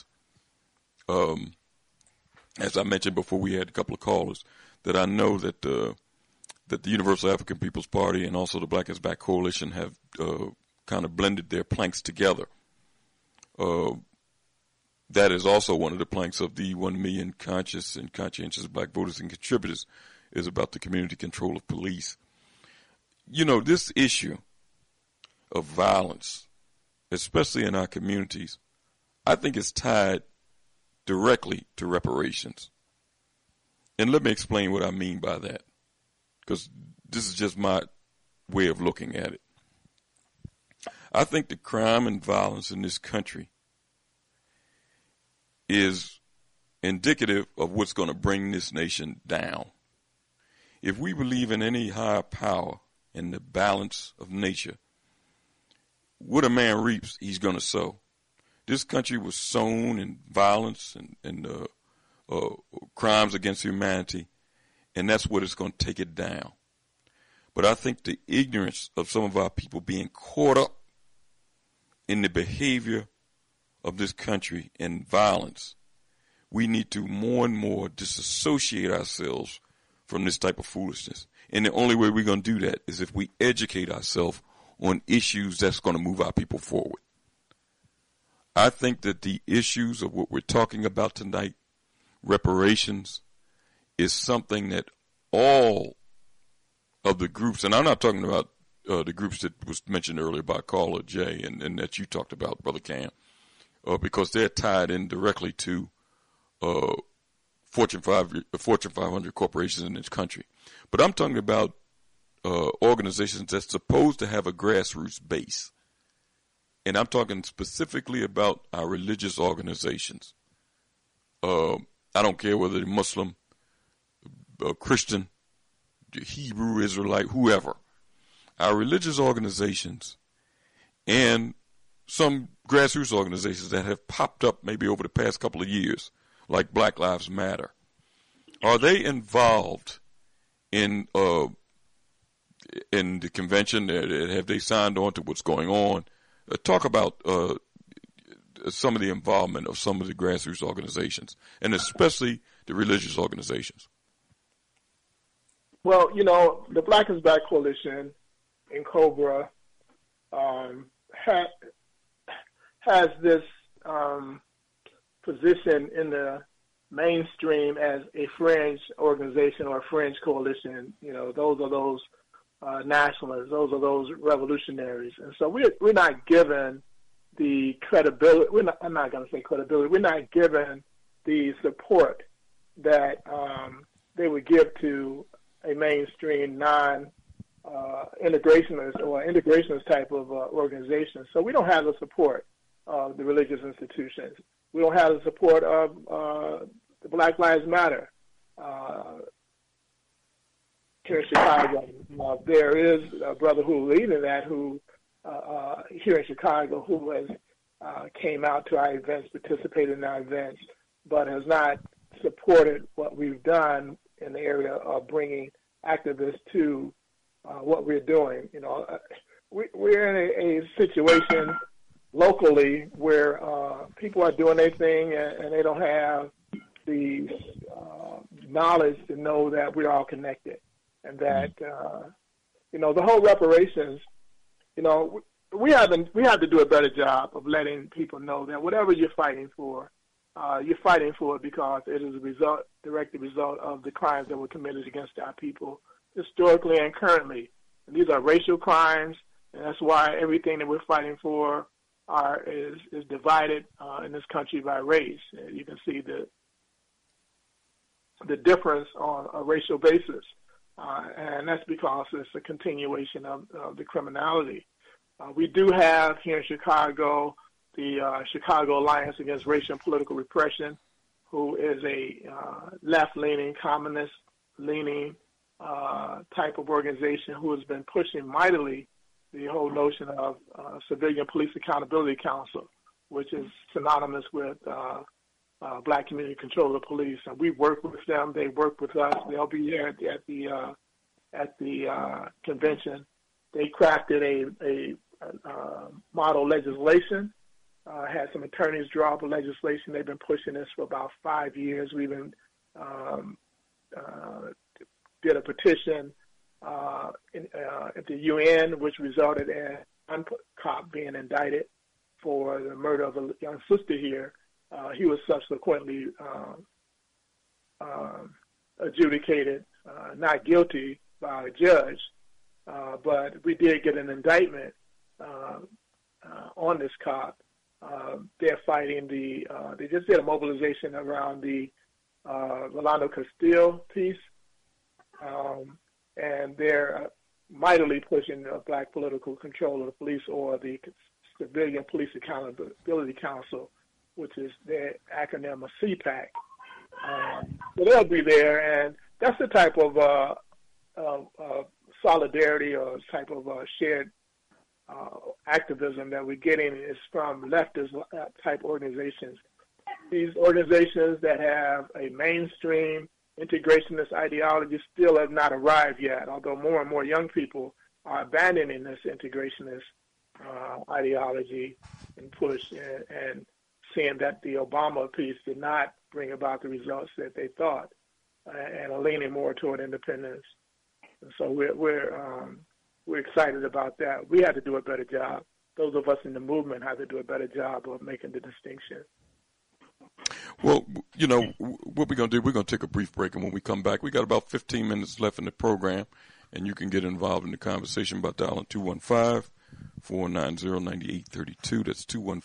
As I mentioned before, we had a couple of callers that I know that the Universal African People's Party and also the Black is Back Coalition have kind of blended their planks together. That is also one of the planks of the 1 million conscious and conscientious black voters and contributors is about the community control of police. This issue of violence, especially in our communities, I think is tied directly to reparations. And let me explain what I mean by that, because this is just my way of looking at it. I think the crime and violence in this country is indicative of what's going to bring this nation down. If we believe in any higher power and the balance of nature, what a man reaps, he's going to sow. This country was sown in violence and crimes against humanity, and that's what is going to take it down. But I think the ignorance of some of our people being caught up in the behavior of this country and violence, we need to more and more disassociate ourselves from this type of foolishness. And the only way we're going to do that is if we educate ourselves on issues that's going to move our people forward. I think that the issues of what we're talking about tonight, reparations, is something that all of the groups, and I'm not talking about the groups that was mentioned earlier by caller Jay and that you talked about, Brother Cam, because they're tied in directly to Fortune 500 corporations in this country. But I'm talking about organizations that's supposed to have a grassroots base. And I'm talking specifically about our religious organizations. I don't care whether they're Muslim, Christian, Hebrew, Israelite, whoever. Our religious organizations and some grassroots organizations that have popped up maybe over the past couple of years, like Black Lives Matter, are they involved in the convention? Have they signed on to what's going on? Talk about some of the involvement of some of the grassroots organizations, and especially the religious organizations. Well, the Black is Back Coalition in NCOBRA has this position in the mainstream as a fringe organization or a fringe coalition. Those are those nationalists, those are those revolutionaries. And so we're not given the credibility, I'm not going to say credibility, we're not given the support that they would give to a mainstream non-integrationist or integrationist type of organization. So we don't have the support of the religious institutions. We don't have the support of the Black Lives Matter. Here in Chicago, there is a brother who is leading that, who here in Chicago, who has came out to our events, participated in our events, but has not supported what we've done in the area of bringing activists to what we're doing. We're in a situation locally where people are doing their thing and they don't have the knowledge to know that we're all connected, and that the whole reparations. We have to do a better job of letting people know that whatever you're fighting for it because it is a direct result of the crimes that were committed against our people historically and currently. And these are racial crimes, and that's why everything that we're fighting for is divided in this country by race. You can see the difference on a racial basis, and that's because it's a continuation of the criminality. We do have here in Chicago the Chicago Alliance Against Racial and Political Repression, who is a left-leaning, communist-leaning type of organization who has been pushing mightily the whole notion of Civilian Police Accountability Council, which is synonymous with Black Community Control of the Police. And we work with them. They work with us. They'll be here at the convention. They crafted a model legislation. Had some attorneys draw up a legislation. They've been pushing this for about 5 years. We even did a petition at the UN, which resulted in one cop being indicted for the murder of a young sister here. He was subsequently adjudicated not guilty by a judge, but we did get an indictment on this cop. They're fighting they just did a mobilization around the Rolando Castile piece, and they're mightily pushing the Black Political Control of the Police, or the Civilian Police Accountability Council, which is their acronym of CPAC. So they'll be there, and that's the type of solidarity or type of shared activism that we're getting is from leftist type organizations. These organizations that have a mainstream integrationist ideology still have not arrived yet, although more and more young people are abandoning this integrationist ideology and push and seeing that the Obama piece did not bring about the results that they thought, and are leaning more toward independence. And so we're excited about that. We had to do a better job. Those of us in the movement had to do a better job of making the distinction. Well, what we're going to do, we're going to take a brief break, and when we come back, we got about 15 minutes left in the program, and you can get involved in the conversation by dialing 215-490-9832. That's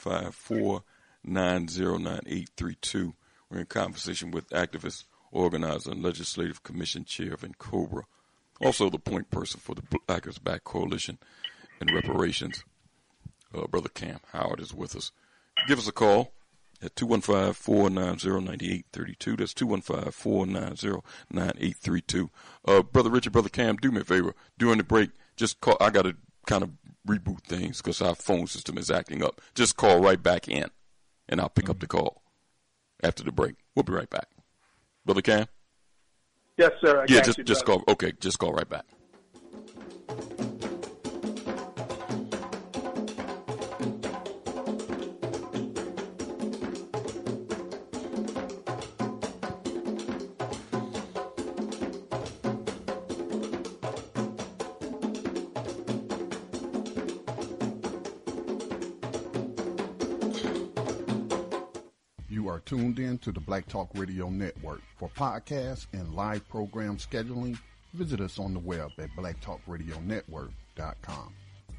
215-490-9832. We're in conversation with activist, organizer, and legislative commission chair of NCOBRA, also the point person for the Black is Back Coalition and reparations. Brother Cam Howard is with us. Give us a call at 215-490-9832. That's 215-490-9832. Brother Richard, Brother Cam, do me a favor. During the break, just call. I got to kind of reboot things because our phone system is acting up. Just call right back in, and I'll pick up the call after the break. We'll be right back. Brother Cam? Yes, sir. Just call. Okay, just call right back. You are tuned in to the Black Talk Radio Network. For podcasts and live program scheduling, visit us on the web at blacktalkradionetwork.com.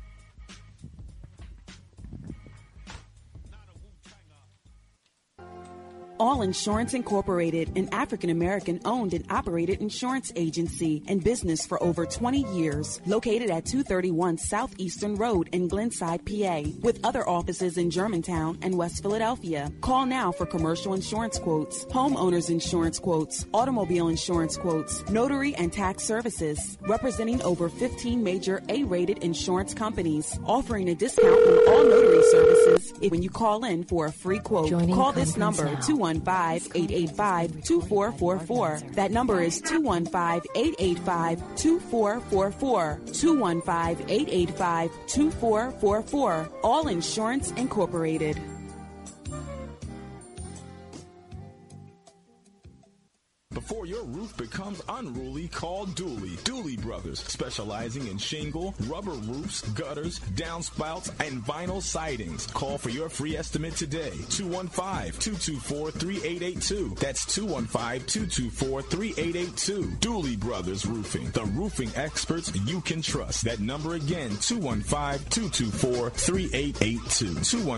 All Insurance Incorporated, an African-American owned and operated insurance agency and business for over 20 years, located at 231 Southeastern Road in Glenside, PA, with other offices in Germantown and West Philadelphia. Call now for commercial insurance quotes, homeowners insurance quotes, automobile insurance quotes, notary and tax services, representing over 15 major A-rated insurance companies, offering a discount on all notary services when you call in for a free quote. Call this number, 215-885-2444. That number is 215-885-2444. 215-885-2444. All Insurance Incorporated. roof becomes unruly, call Dooley. Dooley Brothers, specializing in shingle, rubber roofs, gutters, downspouts, and vinyl sidings. Call for your free estimate today. 215-224-3882. That's 215-224-3882. Dooley Brothers Roofing, the roofing experts you can trust. That number again, 215-224-3882.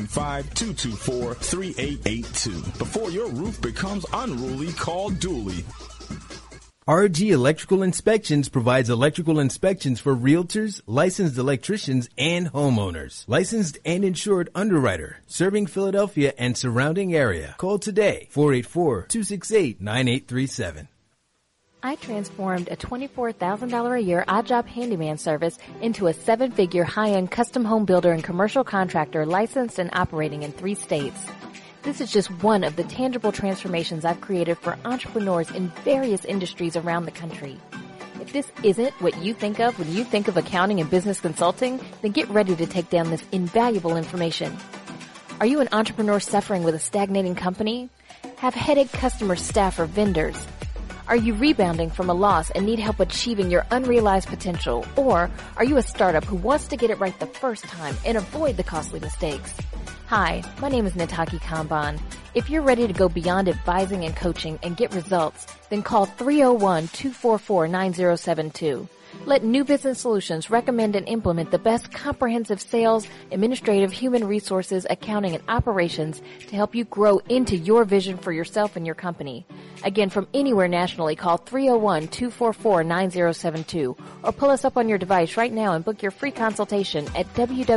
215-224-3882. Before your roof becomes unruly, call Dooley. RG Electrical Inspections provides electrical inspections for realtors, licensed electricians, and homeowners. Licensed and insured underwriter, serving Philadelphia and surrounding area. Call today, 484-268-9837. I transformed a $24,000 a year odd job handyman service into a 7-figure high-end custom home builder and commercial contractor licensed and operating in 3 states. This is just one of the tangible transformations I've created for entrepreneurs in various industries around the country. If this isn't what you think of when you think of accounting and business consulting, then get ready to take down this invaluable information. Are you an entrepreneur suffering with a stagnating company? Have headache customer staff or vendors? Are you rebounding from a loss and need help achieving your unrealized potential? Or are you a startup who wants to get it right the first time and avoid the costly mistakes? Hi, my name is Nataki Kanban. If you're ready to go beyond advising and coaching and get results, then call 301-244-9072. Let New Business Solutions recommend and implement the best comprehensive sales, administrative, human resources, accounting, and operations to help you grow into your vision for yourself and your company. Again, from anywhere nationally, call 301-244-9072 or pull us up on your device right now and book your free consultation at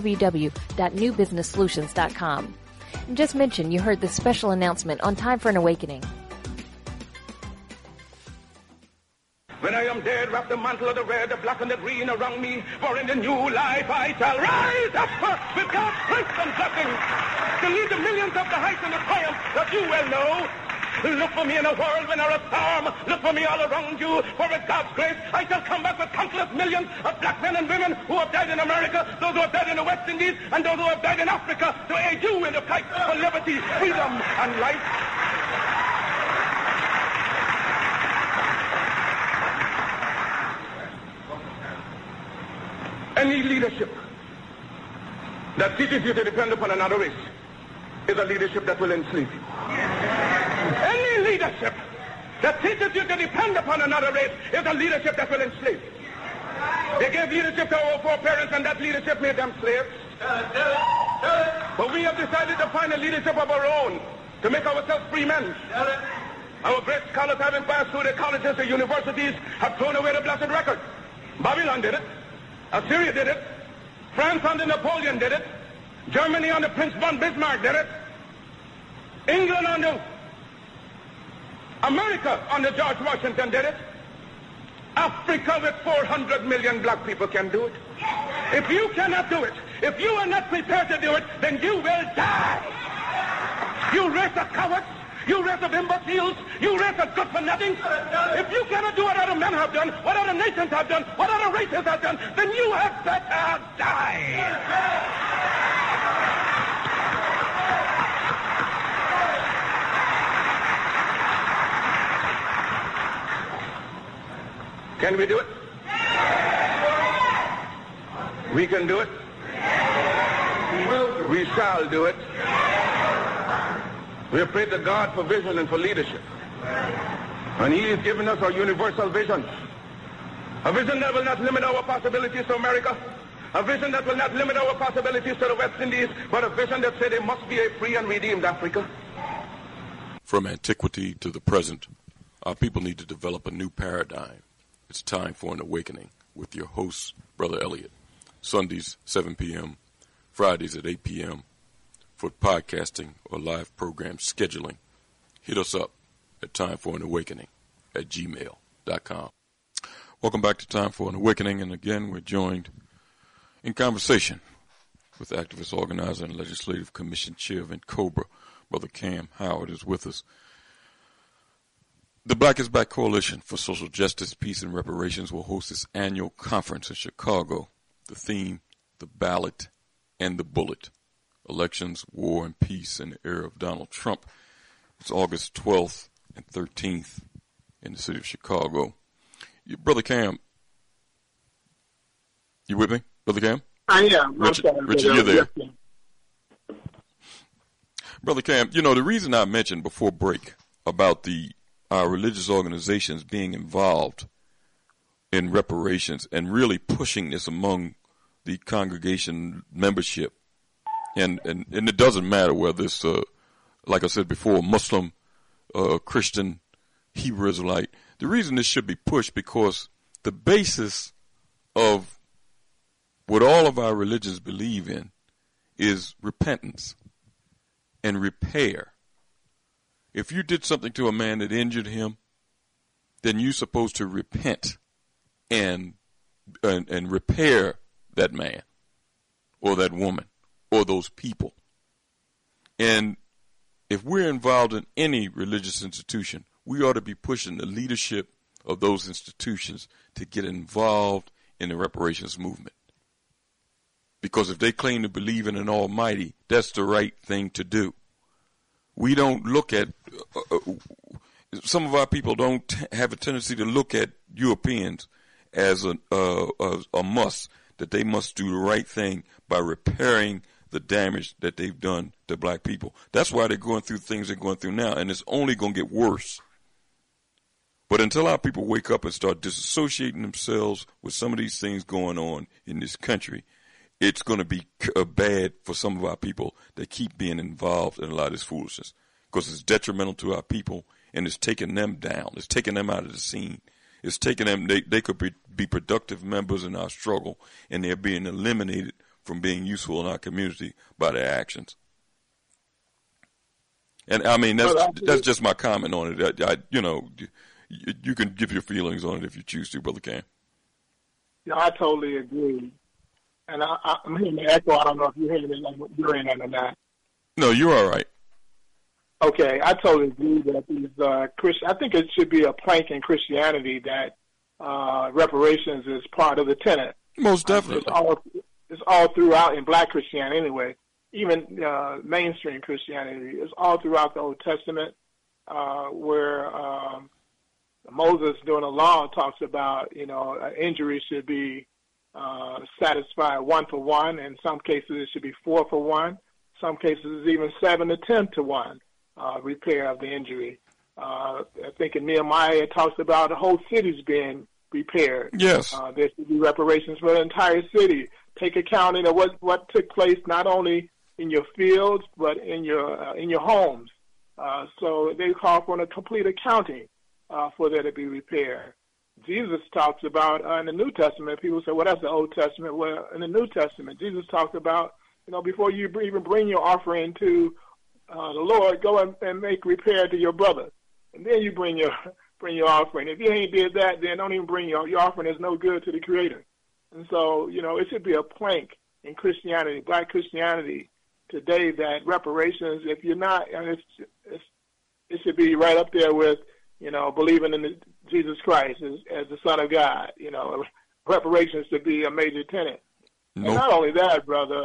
www.newbusinesssolutions.com. And just mention you heard this special announcement on Time for an Awakening. When I am dead, wrap the mantle of the red, the black, and the green around me. For in the new life I shall rise up with God's grace and blessing to lead the millions up the heights and the triumph that you well know. Look for me in a world when there is storm. Look for me all around you. For with God's grace, I shall come back with countless millions of black men and women who have died in America, those who have died in the West Indies, and those who have died in Africa to aid you in the fight for liberty, freedom, and life. Any leadership that teaches you to depend upon another race is a leadership that will enslave you. Any leadership that teaches you to depend upon another race is a leadership that will enslave you. They gave leadership to our foreparents, and that leadership made them slaves. But we have decided to find a leadership of our own to make ourselves free men. Our great scholars, having passed through the colleges and universities, have thrown away the blessed record. Babylon did it. Assyria did it. France under Napoleon did it. Germany under Prince von Bismarck did it. England under America under George Washington did it. Africa with 400 million black people can do it. If you cannot do it, if you are not prepared to do it, then you will die. You race of cowards. You race of imbeciles. You race of good for nothing. If you cannot do what other men have done, what other nations have done, what other races have done, then you have better die. Can we do it? We can do it. We shall do it. We have prayed to God for vision and for leadership. And He has given us our universal vision. A vision that will not limit our possibilities to America. A vision that will not limit our possibilities to the West Indies, but a vision that said there must be a free and redeemed Africa. From antiquity to the present, our people need to develop a new paradigm. It's time for an awakening with your host, Brother Elliot. Sundays, 7 p.m., Fridays at 8 p.m. For podcasting or live program scheduling, hit us up at timeforanawakening@gmail.com. Welcome back to Time for an Awakening, and again we're joined in conversation with activist, organizer, and legislative commission chair of NCOBRA, Brother Cam Howard is with us. The Black is Back Coalition for Social Justice, Peace, and Reparations will host its annual conference in Chicago. The theme, the ballot and the bullet. Elections, war, and peace in the era of Donald Trump. It's August 12th and 13th in the city of Chicago. Brother Cam, you with me, Brother Cam? I am. Richard, you're there. Yes, Brother Cam, the reason I mentioned before break about our religious organizations being involved in reparations and really pushing this among the congregation membership, and it doesn't matter whether it's, like I said before, Muslim, Christian, Hebrew Israelite. The reason this should be pushed because the basis of what all of our religions believe in is repentance and repair. If you did something to a man that injured him, then you're supposed to repent and repair that man or that woman or those people. And if we're involved in any religious institution, we ought to be pushing the leadership of those institutions to get involved in the reparations movement. Because if they claim to believe in an almighty, that's the right thing to do. We don't look at, some of our people don't have a tendency to look at Europeans as a must, that they must do the right thing by repairing the damage that they've done to black people. That's why they're going through things they're going through now, and it's only going to get worse. But until our people wake up and start disassociating themselves with some of these things going on in this country, it's going to be bad for some of our people that keep being involved in a lot of this foolishness, because it's detrimental to our people, and it's taking them down. It's taking them out of the scene. It's taking them, they could be productive members in our struggle, and they're being eliminated from being useful in our community by their actions. And I mean, that's just my comment on it. You can give your feelings on it if you choose to, Brother Cam. Yeah, I totally agree. And I'm hearing the echo. I don't know if you're hearing it like you're in it or not. No, you're all right. Okay, I totally agree that these I think it should be a plank in Christianity that reparations is part of the tenet. Most definitely. It's all throughout in Black Christianity anyway. Even mainstream Christianity is all throughout the Old Testament, where Moses during the law talks about an injury should be satisfied 1 for 1. In some cases, it should be 4 for 1. Some cases, even 7 to 10 to 1 repair of the injury. I think in Nehemiah it talks about the whole city's being repaired. Yes, there should be reparations for the entire city. Take accounting of what took place not only in your fields but in your homes. So they call for a complete accounting for there to be repair. Jesus talks about in the New Testament. People say, "Well, that's the Old Testament." Well, in the New Testament, Jesus talks about before you even bring your offering to the Lord, go and make repair to your brother, and then you bring your offering. If you ain't did that, then don't even bring your offering. Is no good to the Creator. And so, it should be a plank in Christianity, Black Christianity today, that reparations, if you're not, it should be right up there with, believing in Jesus Christ as the Son of God. Reparations should be a major tenet. Nope. And not only that, brother,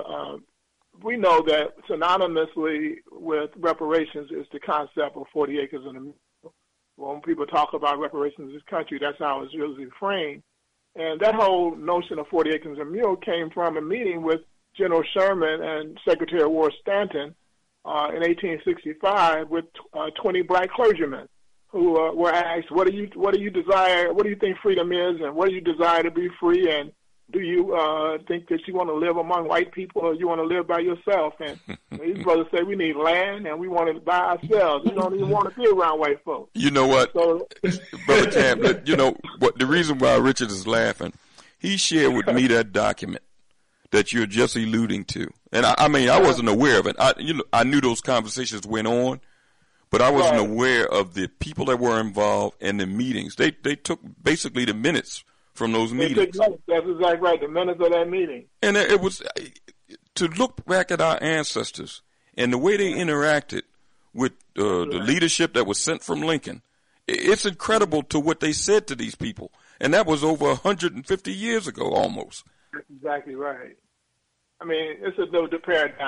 we know that synonymously with reparations is the concept of 40 acres and a mule. When people talk about reparations in this country, that's how it's usually framed. And that whole notion of 40 acres and a mule came from a meeting with General Sherman and Secretary of War Stanton in 1865 with 20 black clergymen who were asked, what do you desire, what do you think freedom is, and what do you desire to be free, and do you think that you want to live among white people or you want to live by yourself? And these brothers say we need land and we want it by ourselves. We don't even want to be around white folks. You know what, Brother Cam, what the reason why Richard is laughing, he shared with me that document that you're just alluding to. And I wasn't aware of it. I knew those conversations went on, but I wasn't aware of the people that were involved in the meetings. They took basically the minutes from those meetings. That's exactly right, the minutes of that meeting. And it was to look back at our ancestors and the way they interacted with the leadership that was sent from Lincoln. It's incredible to what they said to these people. And that was over 150 years ago almost. That's exactly right. I mean, it's the paradigm.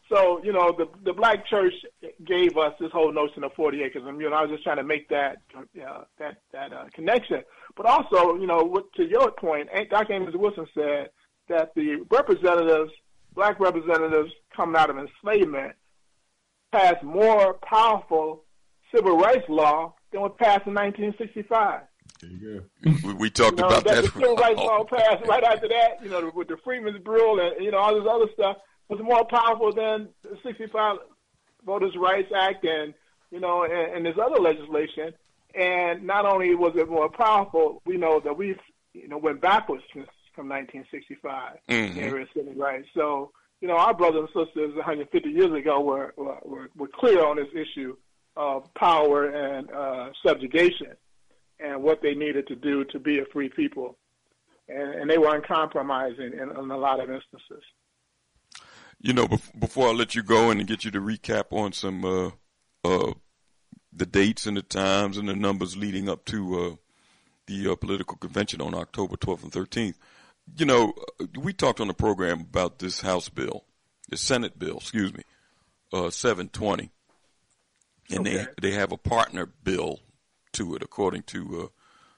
So, the black church gave us this whole notion of 40 acres. And, I was just trying to make that connection. But also, to your point, Dr. Amos Wilson said that the representatives, black representatives coming out of enslavement, passed more powerful civil rights law than was passed in 1965. There you go. We talked about that. The civil rights law passed right after that, with the Freedmen's Bureau and, all this other stuff, was more powerful than the 65 Voters' Rights Act and, and this other legislation. And not only was it more powerful, we know that we've, went backwards from 1965 in the area of civil rights. So, our brothers and sisters 150 years ago were clear on this issue of power and subjugation and what they needed to do to be a free people. And they were uncompromising in a lot of instances. Before I let you go and get you to recap on some the dates and the times and the numbers leading up to the political convention on October 12th and 13th, we talked on the program about this House bill, the Senate bill, 720. And okay. they have a partner bill to it, according to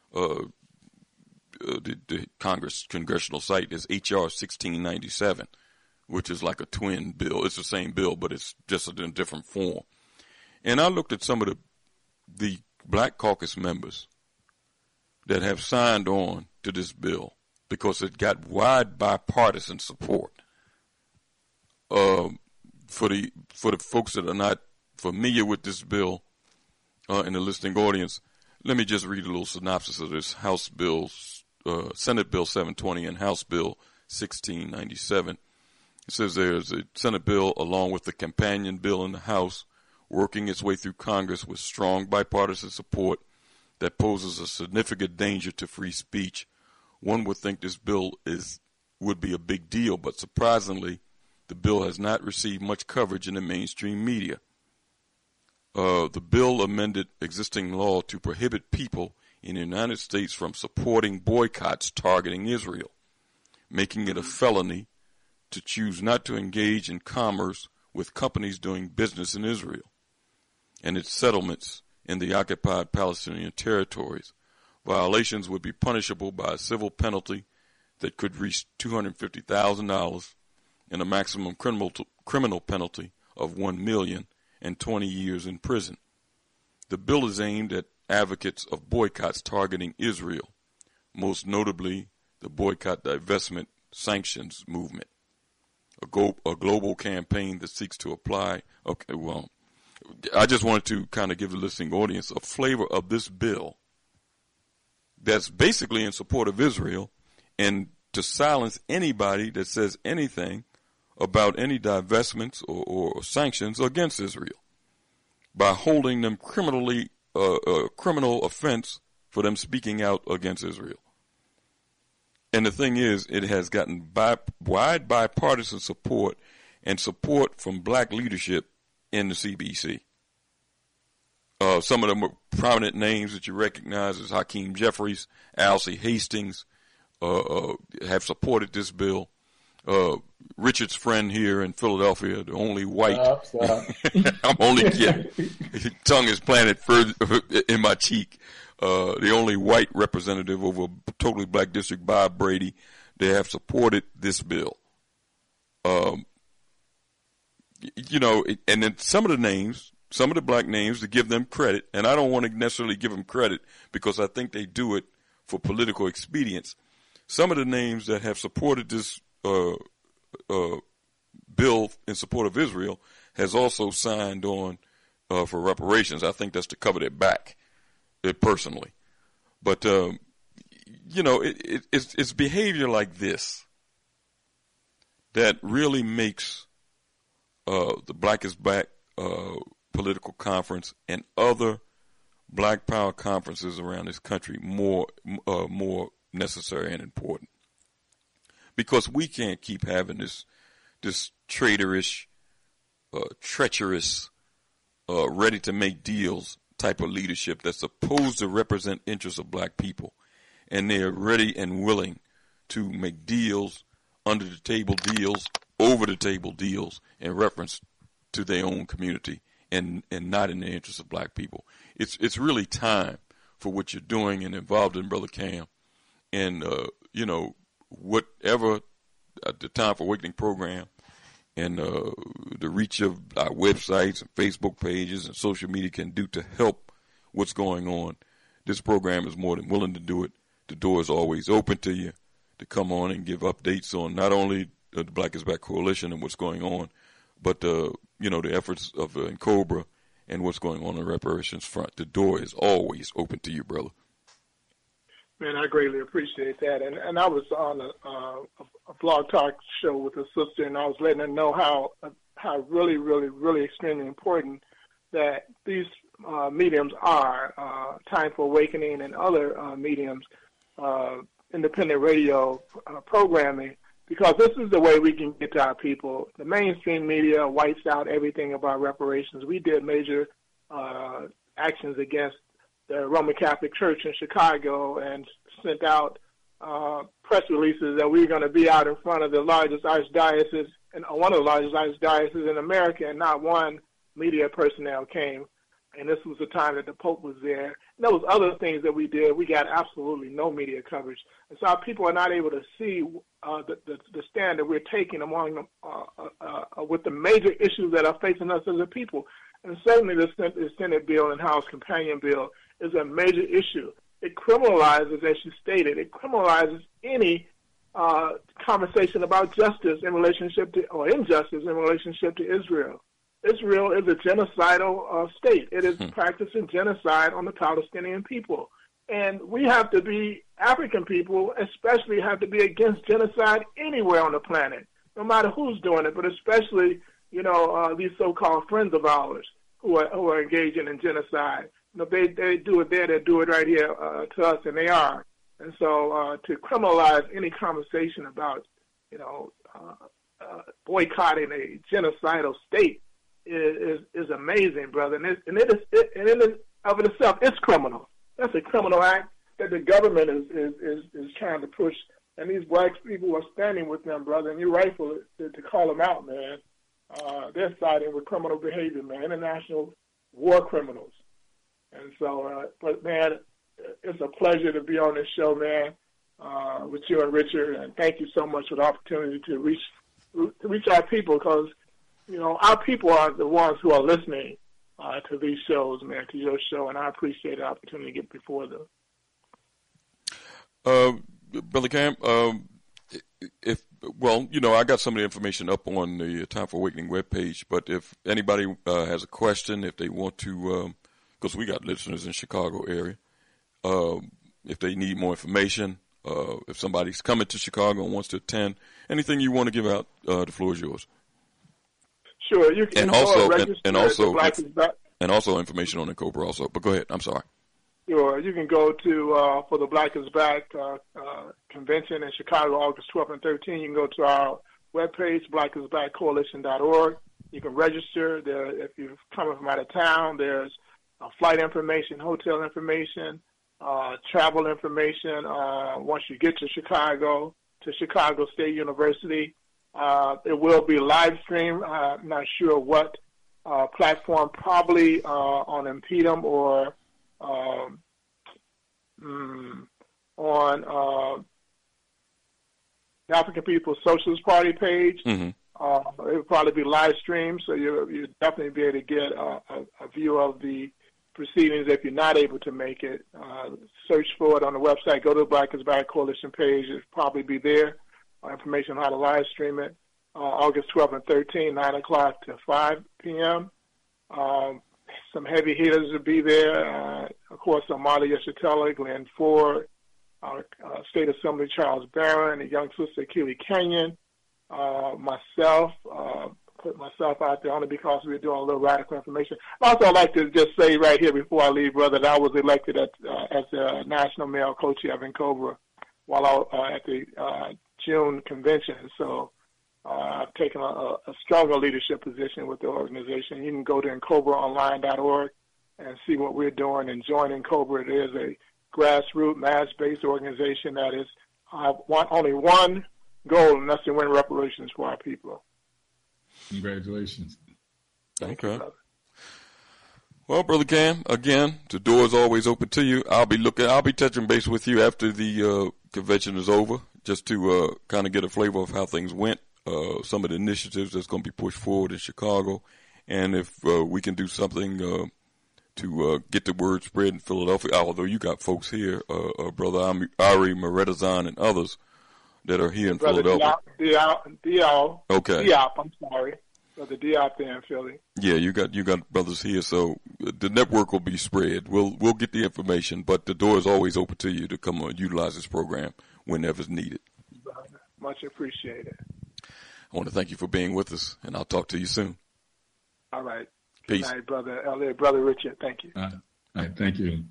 the congressional site, is H.R. 1697, which is like a twin bill. It's the same bill, but it's just in a different form. And I looked at some of the Black Caucus members that have signed on to this bill because it got wide bipartisan support. For the folks that are not familiar with this bill in the listening audience, let me just read a little synopsis of this House Bill, Senate Bill 720 and House Bill 1697. It says there's a Senate bill along with the companion bill in the House working its way through Congress with strong bipartisan support that poses a significant danger to free speech. One would think this bill would be a big deal, but surprisingly, the bill has not received much coverage in the mainstream media. The bill amended existing law to prohibit people in the United States from supporting boycotts targeting Israel, making it a felony to choose not to engage in commerce with companies doing business in Israel and its settlements in the occupied Palestinian territories. Violations would be punishable by a civil penalty that could reach $250,000 and a maximum criminal penalty of $1 million and 20 years in prison. The bill is aimed at advocates of boycotts targeting Israel, most notably the Boycott, Divestment, Sanctions movement, a global campaign that seeks to apply. Okay, well, I just wanted to kind of give the listening audience a flavor of this bill that's basically in support of Israel and to silence anybody that says anything about any divestments or sanctions against Israel by holding them criminal offense for them speaking out against Israel. And the thing is, it has gotten wide bipartisan support and support from black leadership in the CBC. Some of them are prominent names that you recognize as Hakeem Jeffries, Alcee Hastings, have supported this bill. Richard's friend here in Philadelphia, the only white. Stop. I'm only kidding. His tongue is planted further in my cheek. The only white representative over a totally black district, Bob Brady, they have supported this bill. And then some of the black names, to give them credit, and I don't want to necessarily give them credit because I think they do it for political expedience. Some of the names that have supported this bill in support of Israel has also signed on for reparations. I think that's to cover their back, personally. But, it's behavior like this that really makes the Black is Back political conference and other Black Power conferences around this country more necessary and important. Because we can't keep having this traitorous, treacherous, ready to make deals type of leadership that's supposed to represent interests of black people. And they're ready and willing to make deals, under the table deals, over-the-table deals in reference to their own community and not in the interest of black people. It's really time for what you're doing and involved in, Brother Cam. And, whatever the Time for Awakening program and the reach of our websites and Facebook pages and social media can do to help what's going on, this program is more than willing to do it. The door is always open to you to come on and give updates on not only the Black is Back Coalition and what's going on, but the efforts of NCOBRA and what's going on the reparations front. The door is always open to you, brother. Man, I greatly appreciate that. And I was on a blog talk show with a sister, and I was letting her know how really, really, really extremely important that these mediums are, Time for Awakening and other mediums, independent radio programming, because this is the way we can get to our people. The mainstream media wipes out everything about reparations. We did major actions against the Roman Catholic Church in Chicago and sent out press releases that we were going to be out in front of the largest archdiocese, and one of the largest archdioceses in America, and not one media personnel came. And this was the time that the Pope was there. And there was other things that we did. We got absolutely no media coverage. And so our people are not able to see the stand that we're taking among them with the major issues that are facing us as a people. And certainly the Senate bill and House companion bill is a major issue. It criminalizes, as you stated, it criminalizes any conversation about justice in relationship to, or injustice in relationship to Israel. Israel is a genocidal state. It is practicing genocide on the Palestinian people. And we have to be, African people especially, have to be against genocide anywhere on the planet, no matter who's doing it, but especially, these so-called friends of ours who are engaging in genocide. They do it there, they do it right here to us, and they are. And so to criminalize any conversation about, boycotting a genocidal state is amazing, brother. And it of itself, it's criminal. That's a criminal act that the government is trying to push. And these black people are standing with them, brother, and you're rightful to call them out, man. They're siding with criminal behavior, man, international war criminals. And so, but man, it's a pleasure to be on this show, man, with you and Richard. And thank you so much for the opportunity to reach our people, because our people are the ones who are listening to these shows, man, to your show, and I appreciate the opportunity to get before them. Brother Cam, I got some of the information up on the Time for Awakening webpage, but if anybody has a question, if they want to, because we got listeners in Chicago area, if they need more information, if somebody's coming to Chicago and wants to attend, anything you want to give out, the floor is yours. Sure, you can and also information on NCOBRA also. But go ahead. I'm sorry. Sure, you can go to for the Black is Back convention in Chicago, August 12th and 13th. You can go to our webpage, blackisbackcoalition.org. You can register there. If you're coming from out of town, there's flight information, hotel information, travel information. Once you get to Chicago State University. It will be live streamed. I'm not sure what platform, probably on Impedum or on the African People's Socialist Party page. Mm-hmm. It will probably be live streamed, so you'll definitely be able to get a view of the proceedings if you're not able to make it. Search for it on the website. Go to the Black is Back Coalition page. It'll probably be there. Information on how to live stream it. August 12th and 13th, 9 o'clock to 5 p.m. Some heavy hitters will be there. Of course, Amalia Yeshitela, Glenn Ford, State Assembly Charles Barron, and young sister Keely Kenyon, myself, put myself out there only because we're doing a little radical information. Also, I'd like to just say right here before I leave, brother, that I was elected as the national male co-chair of NCOBRA while I was at the June convention. So I've taken a stronger leadership position with the organization. You can go to NCOBRAonline.org and see what we're doing and join NCOBRA. It is a grassroots, mass-based organization that is only one goal, and that's to win reparations for our people. Congratulations. Okay. Well, Brother Cam, again, the door is always open to you. I'll be touching base with you after the convention is over, just to kind of get a flavor of how things went, some of the initiatives that's going to be pushed forward in Chicago, and if we can do something to get the word spread in Philadelphia. Although you got folks here, Brother Ari Meredazan and others that are here in Philadelphia. Diop. Okay. Diop, I'm sorry. Brother Diop there in Philly. Yeah, you got brothers here, so the network will be spread. We'll get the information, but the door is always open to you to come and utilize this program whenever it's needed. Much appreciated. I want to thank you for being with us, and I'll talk to you soon. All right. Peace. Good night, Brother Elliot. Brother Richard, thank you. All right, thank you.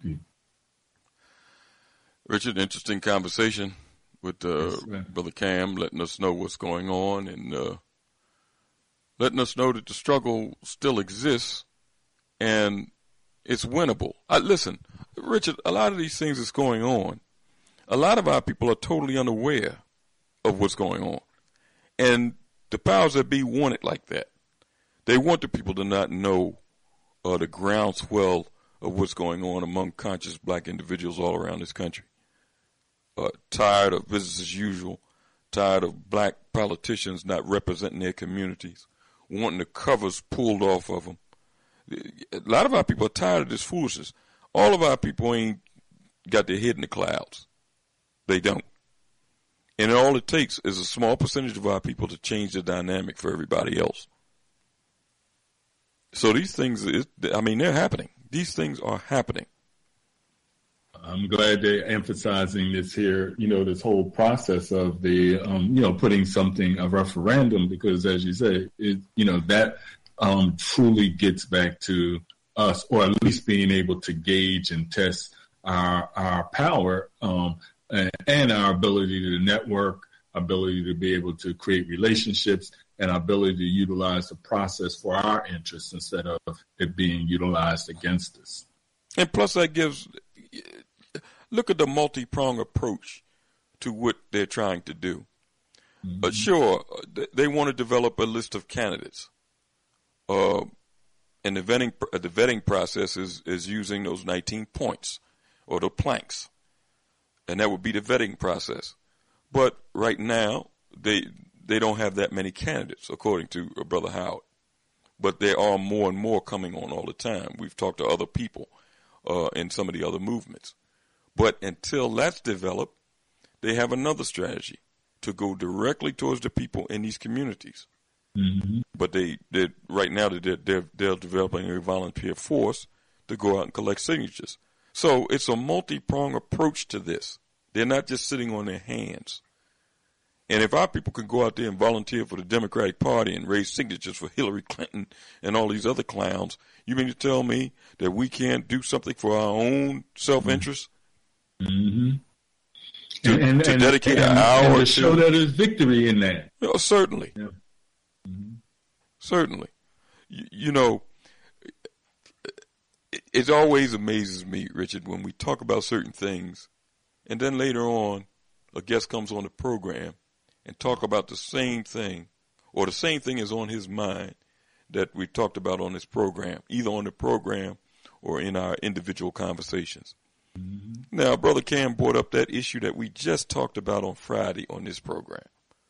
Richard, interesting conversation with Brother Cam, letting us know what's going on and letting us know that the struggle still exists and it's winnable. Listen, Richard, a lot of these things that's going on, a lot of our people are totally unaware of what's going on. And the powers that be want it like that. They want the people to not know the groundswell of what's going on among conscious black individuals all around this country. Tired of business as usual, tired of black politicians not representing their communities, wanting the covers pulled off of them. A lot of our people are tired of this foolishness. All of our people ain't got their head in the clouds. They don't. And all it takes is a small percentage of our people to change the dynamic for everybody else. So these things, they're happening. These things are happening. I'm glad they're emphasizing this here, this whole process of the, putting a referendum, because as you say, that truly gets back to us, or at least being able to gauge and test our power and our ability to network, ability to be able to create relationships, and our ability to utilize the process for our interests instead of it being utilized against us. And plus that look at the multi-pronged approach to what they're trying to do. Mm-hmm. Sure, they want to develop a list of candidates. And the vetting process is using those 19 points or the planks. And that would be the vetting process. But right now, they don't have that many candidates, according to Brother Howard. But there are more and more coming on all the time. We've talked to other people in some of the other movements. But until that's developed, they have another strategy to go directly towards the people in these communities. Mm-hmm. But right now they're developing a volunteer force to go out and collect signatures. So it's a multi-pronged approach to this. They're not just sitting on their hands. And if our people can go out there and volunteer for the Democratic Party and raise signatures for Hillary Clinton and all these other clowns, you mean to tell me that we can't do something for our own self-interest? Mm-hmm. To dedicate an hour to show that there's victory in that. Certainly. Yeah. Mm-hmm. Certainly. It always amazes me, Richard, when we talk about certain things, and then later on, a guest comes on the program and talk about the same thing, or the same thing is on his mind that we talked about on this program, either on the program or in our individual conversations. Mm-hmm. Now, Brother Cam brought up that issue that we just talked about on Friday on this program.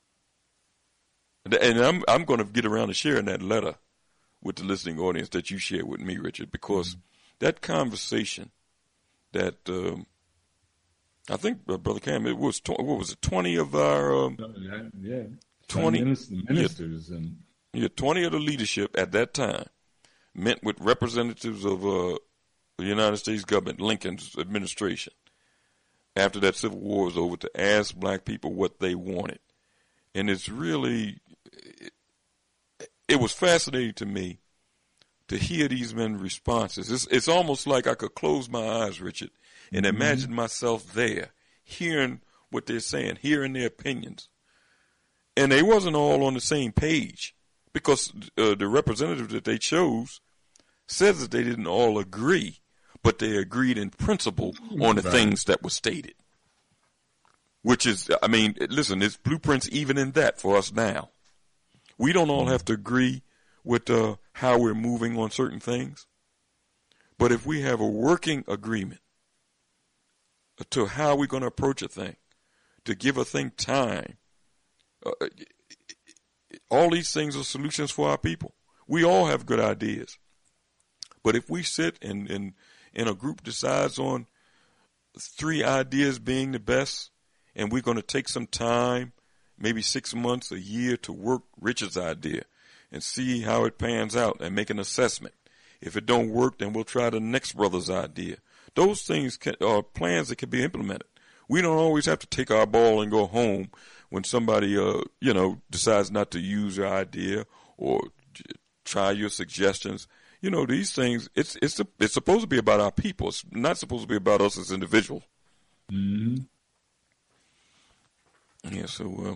And I'm going to get around to sharing that letter with the listening audience that you shared with me, Richard, because that conversation that I think, Brother Cam, it was, 20 of our 20 ministers and 20 of the leadership at that time met with representatives of the United States government, Lincoln's administration, after that Civil War was over, to ask black people what they wanted. And it's really, it was fascinating to me to hear these men's responses. It's almost like I could close my eyes, Richard, and imagine myself there, hearing what they're saying, hearing their opinions. And they wasn't all on the same page, because the representative that they chose says that they didn't all agree, but they agreed in principle on the things that were stated. Which is, listen, there's blueprints even in that for us now. We don't all have to agree with how we're moving on certain things. But if we have a working agreement to how we're going to approach a thing, to give a thing time, all these things are solutions for our people. We all have good ideas. But if we sit and a group decides on 3 ideas being the best, and we're going to take some time, maybe 6 months, a year, to work Richard's idea and see how it pans out and make an assessment. If it don't work, then we'll try the next brother's idea. Those things are plans that can be implemented. We don't always have to take our ball and go home when somebody, decides not to use your idea or try your suggestions. These things, it's supposed to be about our people. It's not supposed to be about us as individuals. Mm-hmm. Yeah, so,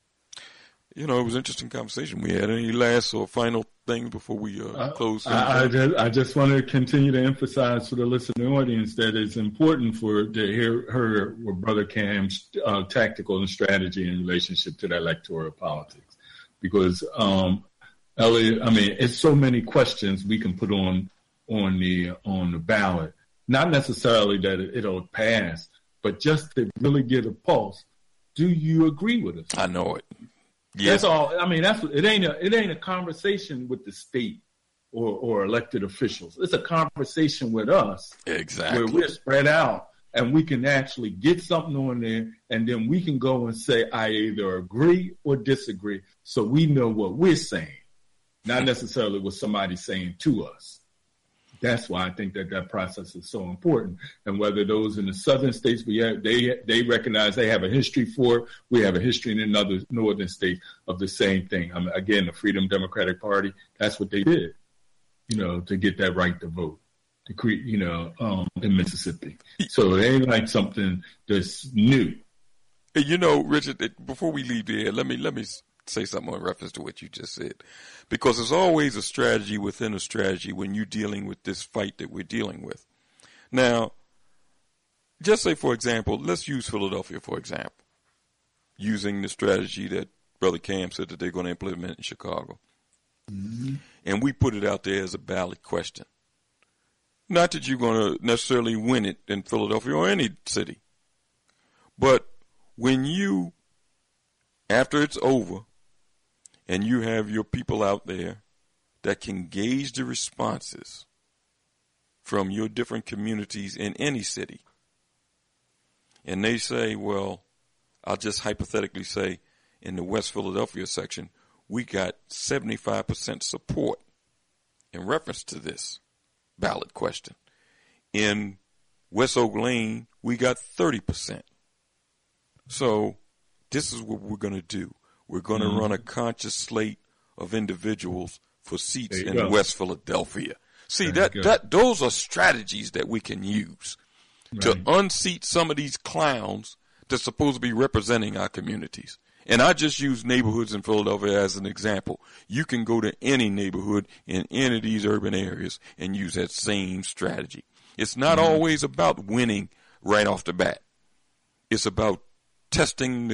it was an interesting conversation we had. Any last or final things before we close? I just want to continue to emphasize for the listening audience that it's important to hear what Brother Cam's tactical and strategy in relationship to the electoral politics. Because, Elliot, it's so many questions we can put on the ballot. Not necessarily that it'll pass, but just to really get a pulse. Do you agree with us? I know it. Yeah. That's all. It ain't a conversation with the state or elected officials. It's a conversation with us. Exactly. Where we're spread out and we can actually get something on there, and then we can go and say, I either agree or disagree, so we know what we're saying, not necessarily what somebody's saying to us. That's why I think that process is so important. And whether those in the southern states, they recognize they have a history for it. We have a history in other northern states of the same thing. Again, the Freedom Democratic Party, that's what they did, to get that right to vote, to create, in Mississippi. So it ain't like something that's new. Richard, before we leave here, let me say something in reference to what you just said, because there's always a strategy within a strategy when you're dealing with this fight that we're dealing with. Now, just say, for example, let's use Philadelphia, for example, using the strategy that Brother Cam said that they're going to implement in Chicago. Mm-hmm. And we put it out there as a ballot question. Not that you're going to necessarily win it in Philadelphia or any city, but when you, after it's over, and you have your people out there that can gauge the responses from your different communities in any city, and they say, well, I'll just hypothetically say in the West Philadelphia section, we got 75% support in reference to this ballot question. In West Oak Lane, we got 30%. So this is what we're going to do. We're going to run a conscious slate of individuals for seats in West Philadelphia. See, those are strategies that we can use to unseat some of these clowns that's supposed to be representing our communities. And I just use neighborhoods in Philadelphia as an example. You can go to any neighborhood in any of these urban areas and use that same strategy. It's not always about winning right off the bat. It's about testing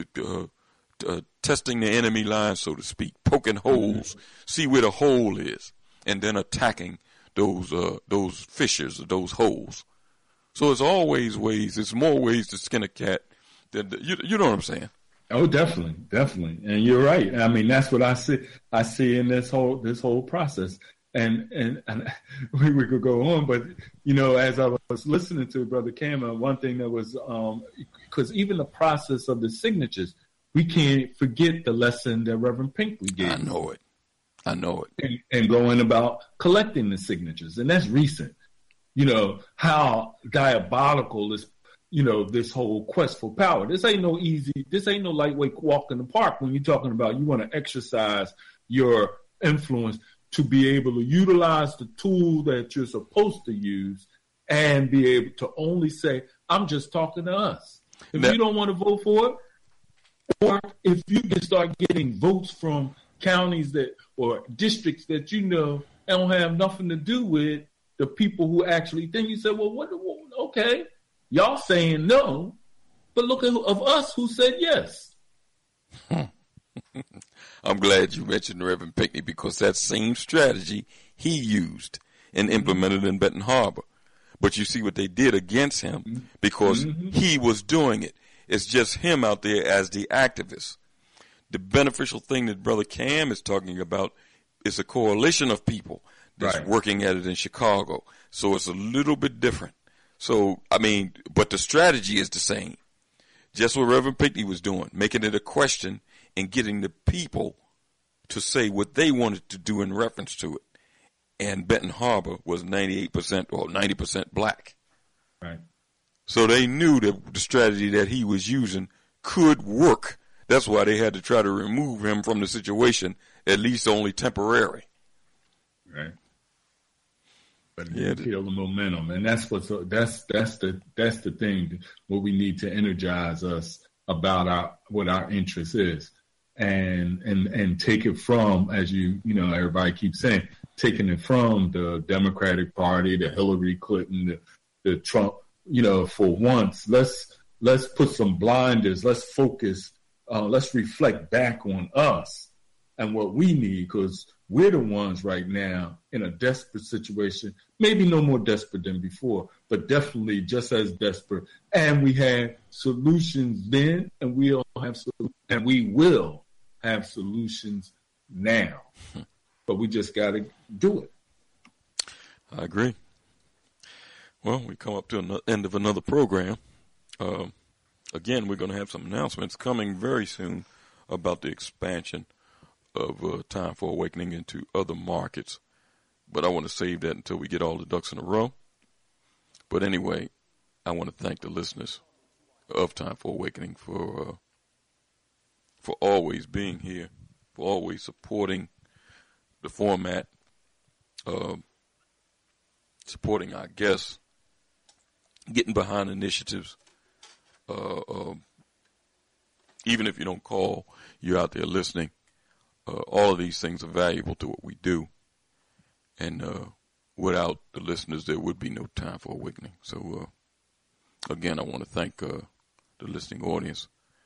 the enemy line, so to speak, poking holes, see where the hole is, and then attacking those fissures or those holes. So there's always ways. There's more ways to skin a cat than you know what I'm saying. Oh, definitely, and you're right. That's what I see. I see in this whole process, and we could go on, but as I was listening to Brother Cam, one thing that was because even the process of the signatures. We can't forget the lesson that Reverend Pinkley gave. I know it. And going about collecting the signatures. And that's recent. How diabolical is, this whole quest for power. This ain't no lightweight walk in the park when you're talking about you want to exercise your influence to be able to utilize the tool that you're supposed to use and be able to only say, I'm just talking to us. If you don't want to vote for it, or if you can start getting votes from counties or districts that don't have nothing to do with the people who actually, then you say, well, okay, y'all saying no, but look at of us who said yes. I'm I'm glad you mentioned Reverend Pinckney, because that same strategy he used and implemented in Benton Harbor. But you see what they did against him, because he was doing it. It's just him out there as the activist. The beneficial thing that Brother Cam is talking about is a coalition of people that's working at it in Chicago. So it's a little bit different. So, I mean, but the strategy is the same. Just what Reverend Pinckney was doing, making it a question and getting the people to say what they wanted to do in reference to it. And Benton Harbor was 98% or 90% black. Right. So they knew that the strategy that he was using could work. That's why they had to try to remove him from the situation, at least only temporary. Right. But it kill the momentum, and that's the thing. What we need to energize us about what our interest is, and take it from, as everybody keeps saying, taking it from the Democratic Party, the Hillary Clinton, the Trump. For once, let's put some blinders. Let's focus. Let's reflect back on us and what we need, because we're the ones right now in a desperate situation, maybe no more desperate than before, but definitely just as desperate. And we had solutions then, and we will have solutions now. But we just got to do it. I agree. Well, we come up to the end of another program. Again, we're going to have some announcements coming very soon about the expansion of Time for Awakening into other markets. But I want to save that until we get all the ducks in a row. But anyway, I want to thank the listeners of Time for Awakening for always being here, for always supporting the format, supporting our guests, getting behind initiatives. Even if you don't call, you're out there listening. All of these things are valuable to what we do. And without the listeners, there would be no Time for Awakening. So, again, I want to thank the listening audience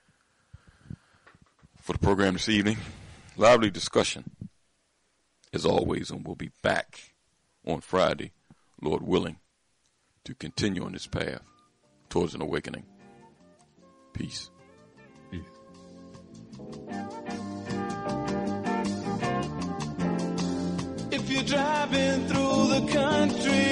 for the program this evening. Lively discussion, as always, and we'll be back on Friday, Lord willing, to continue on this path towards an awakening. Peace. Peace. If you're driving through the country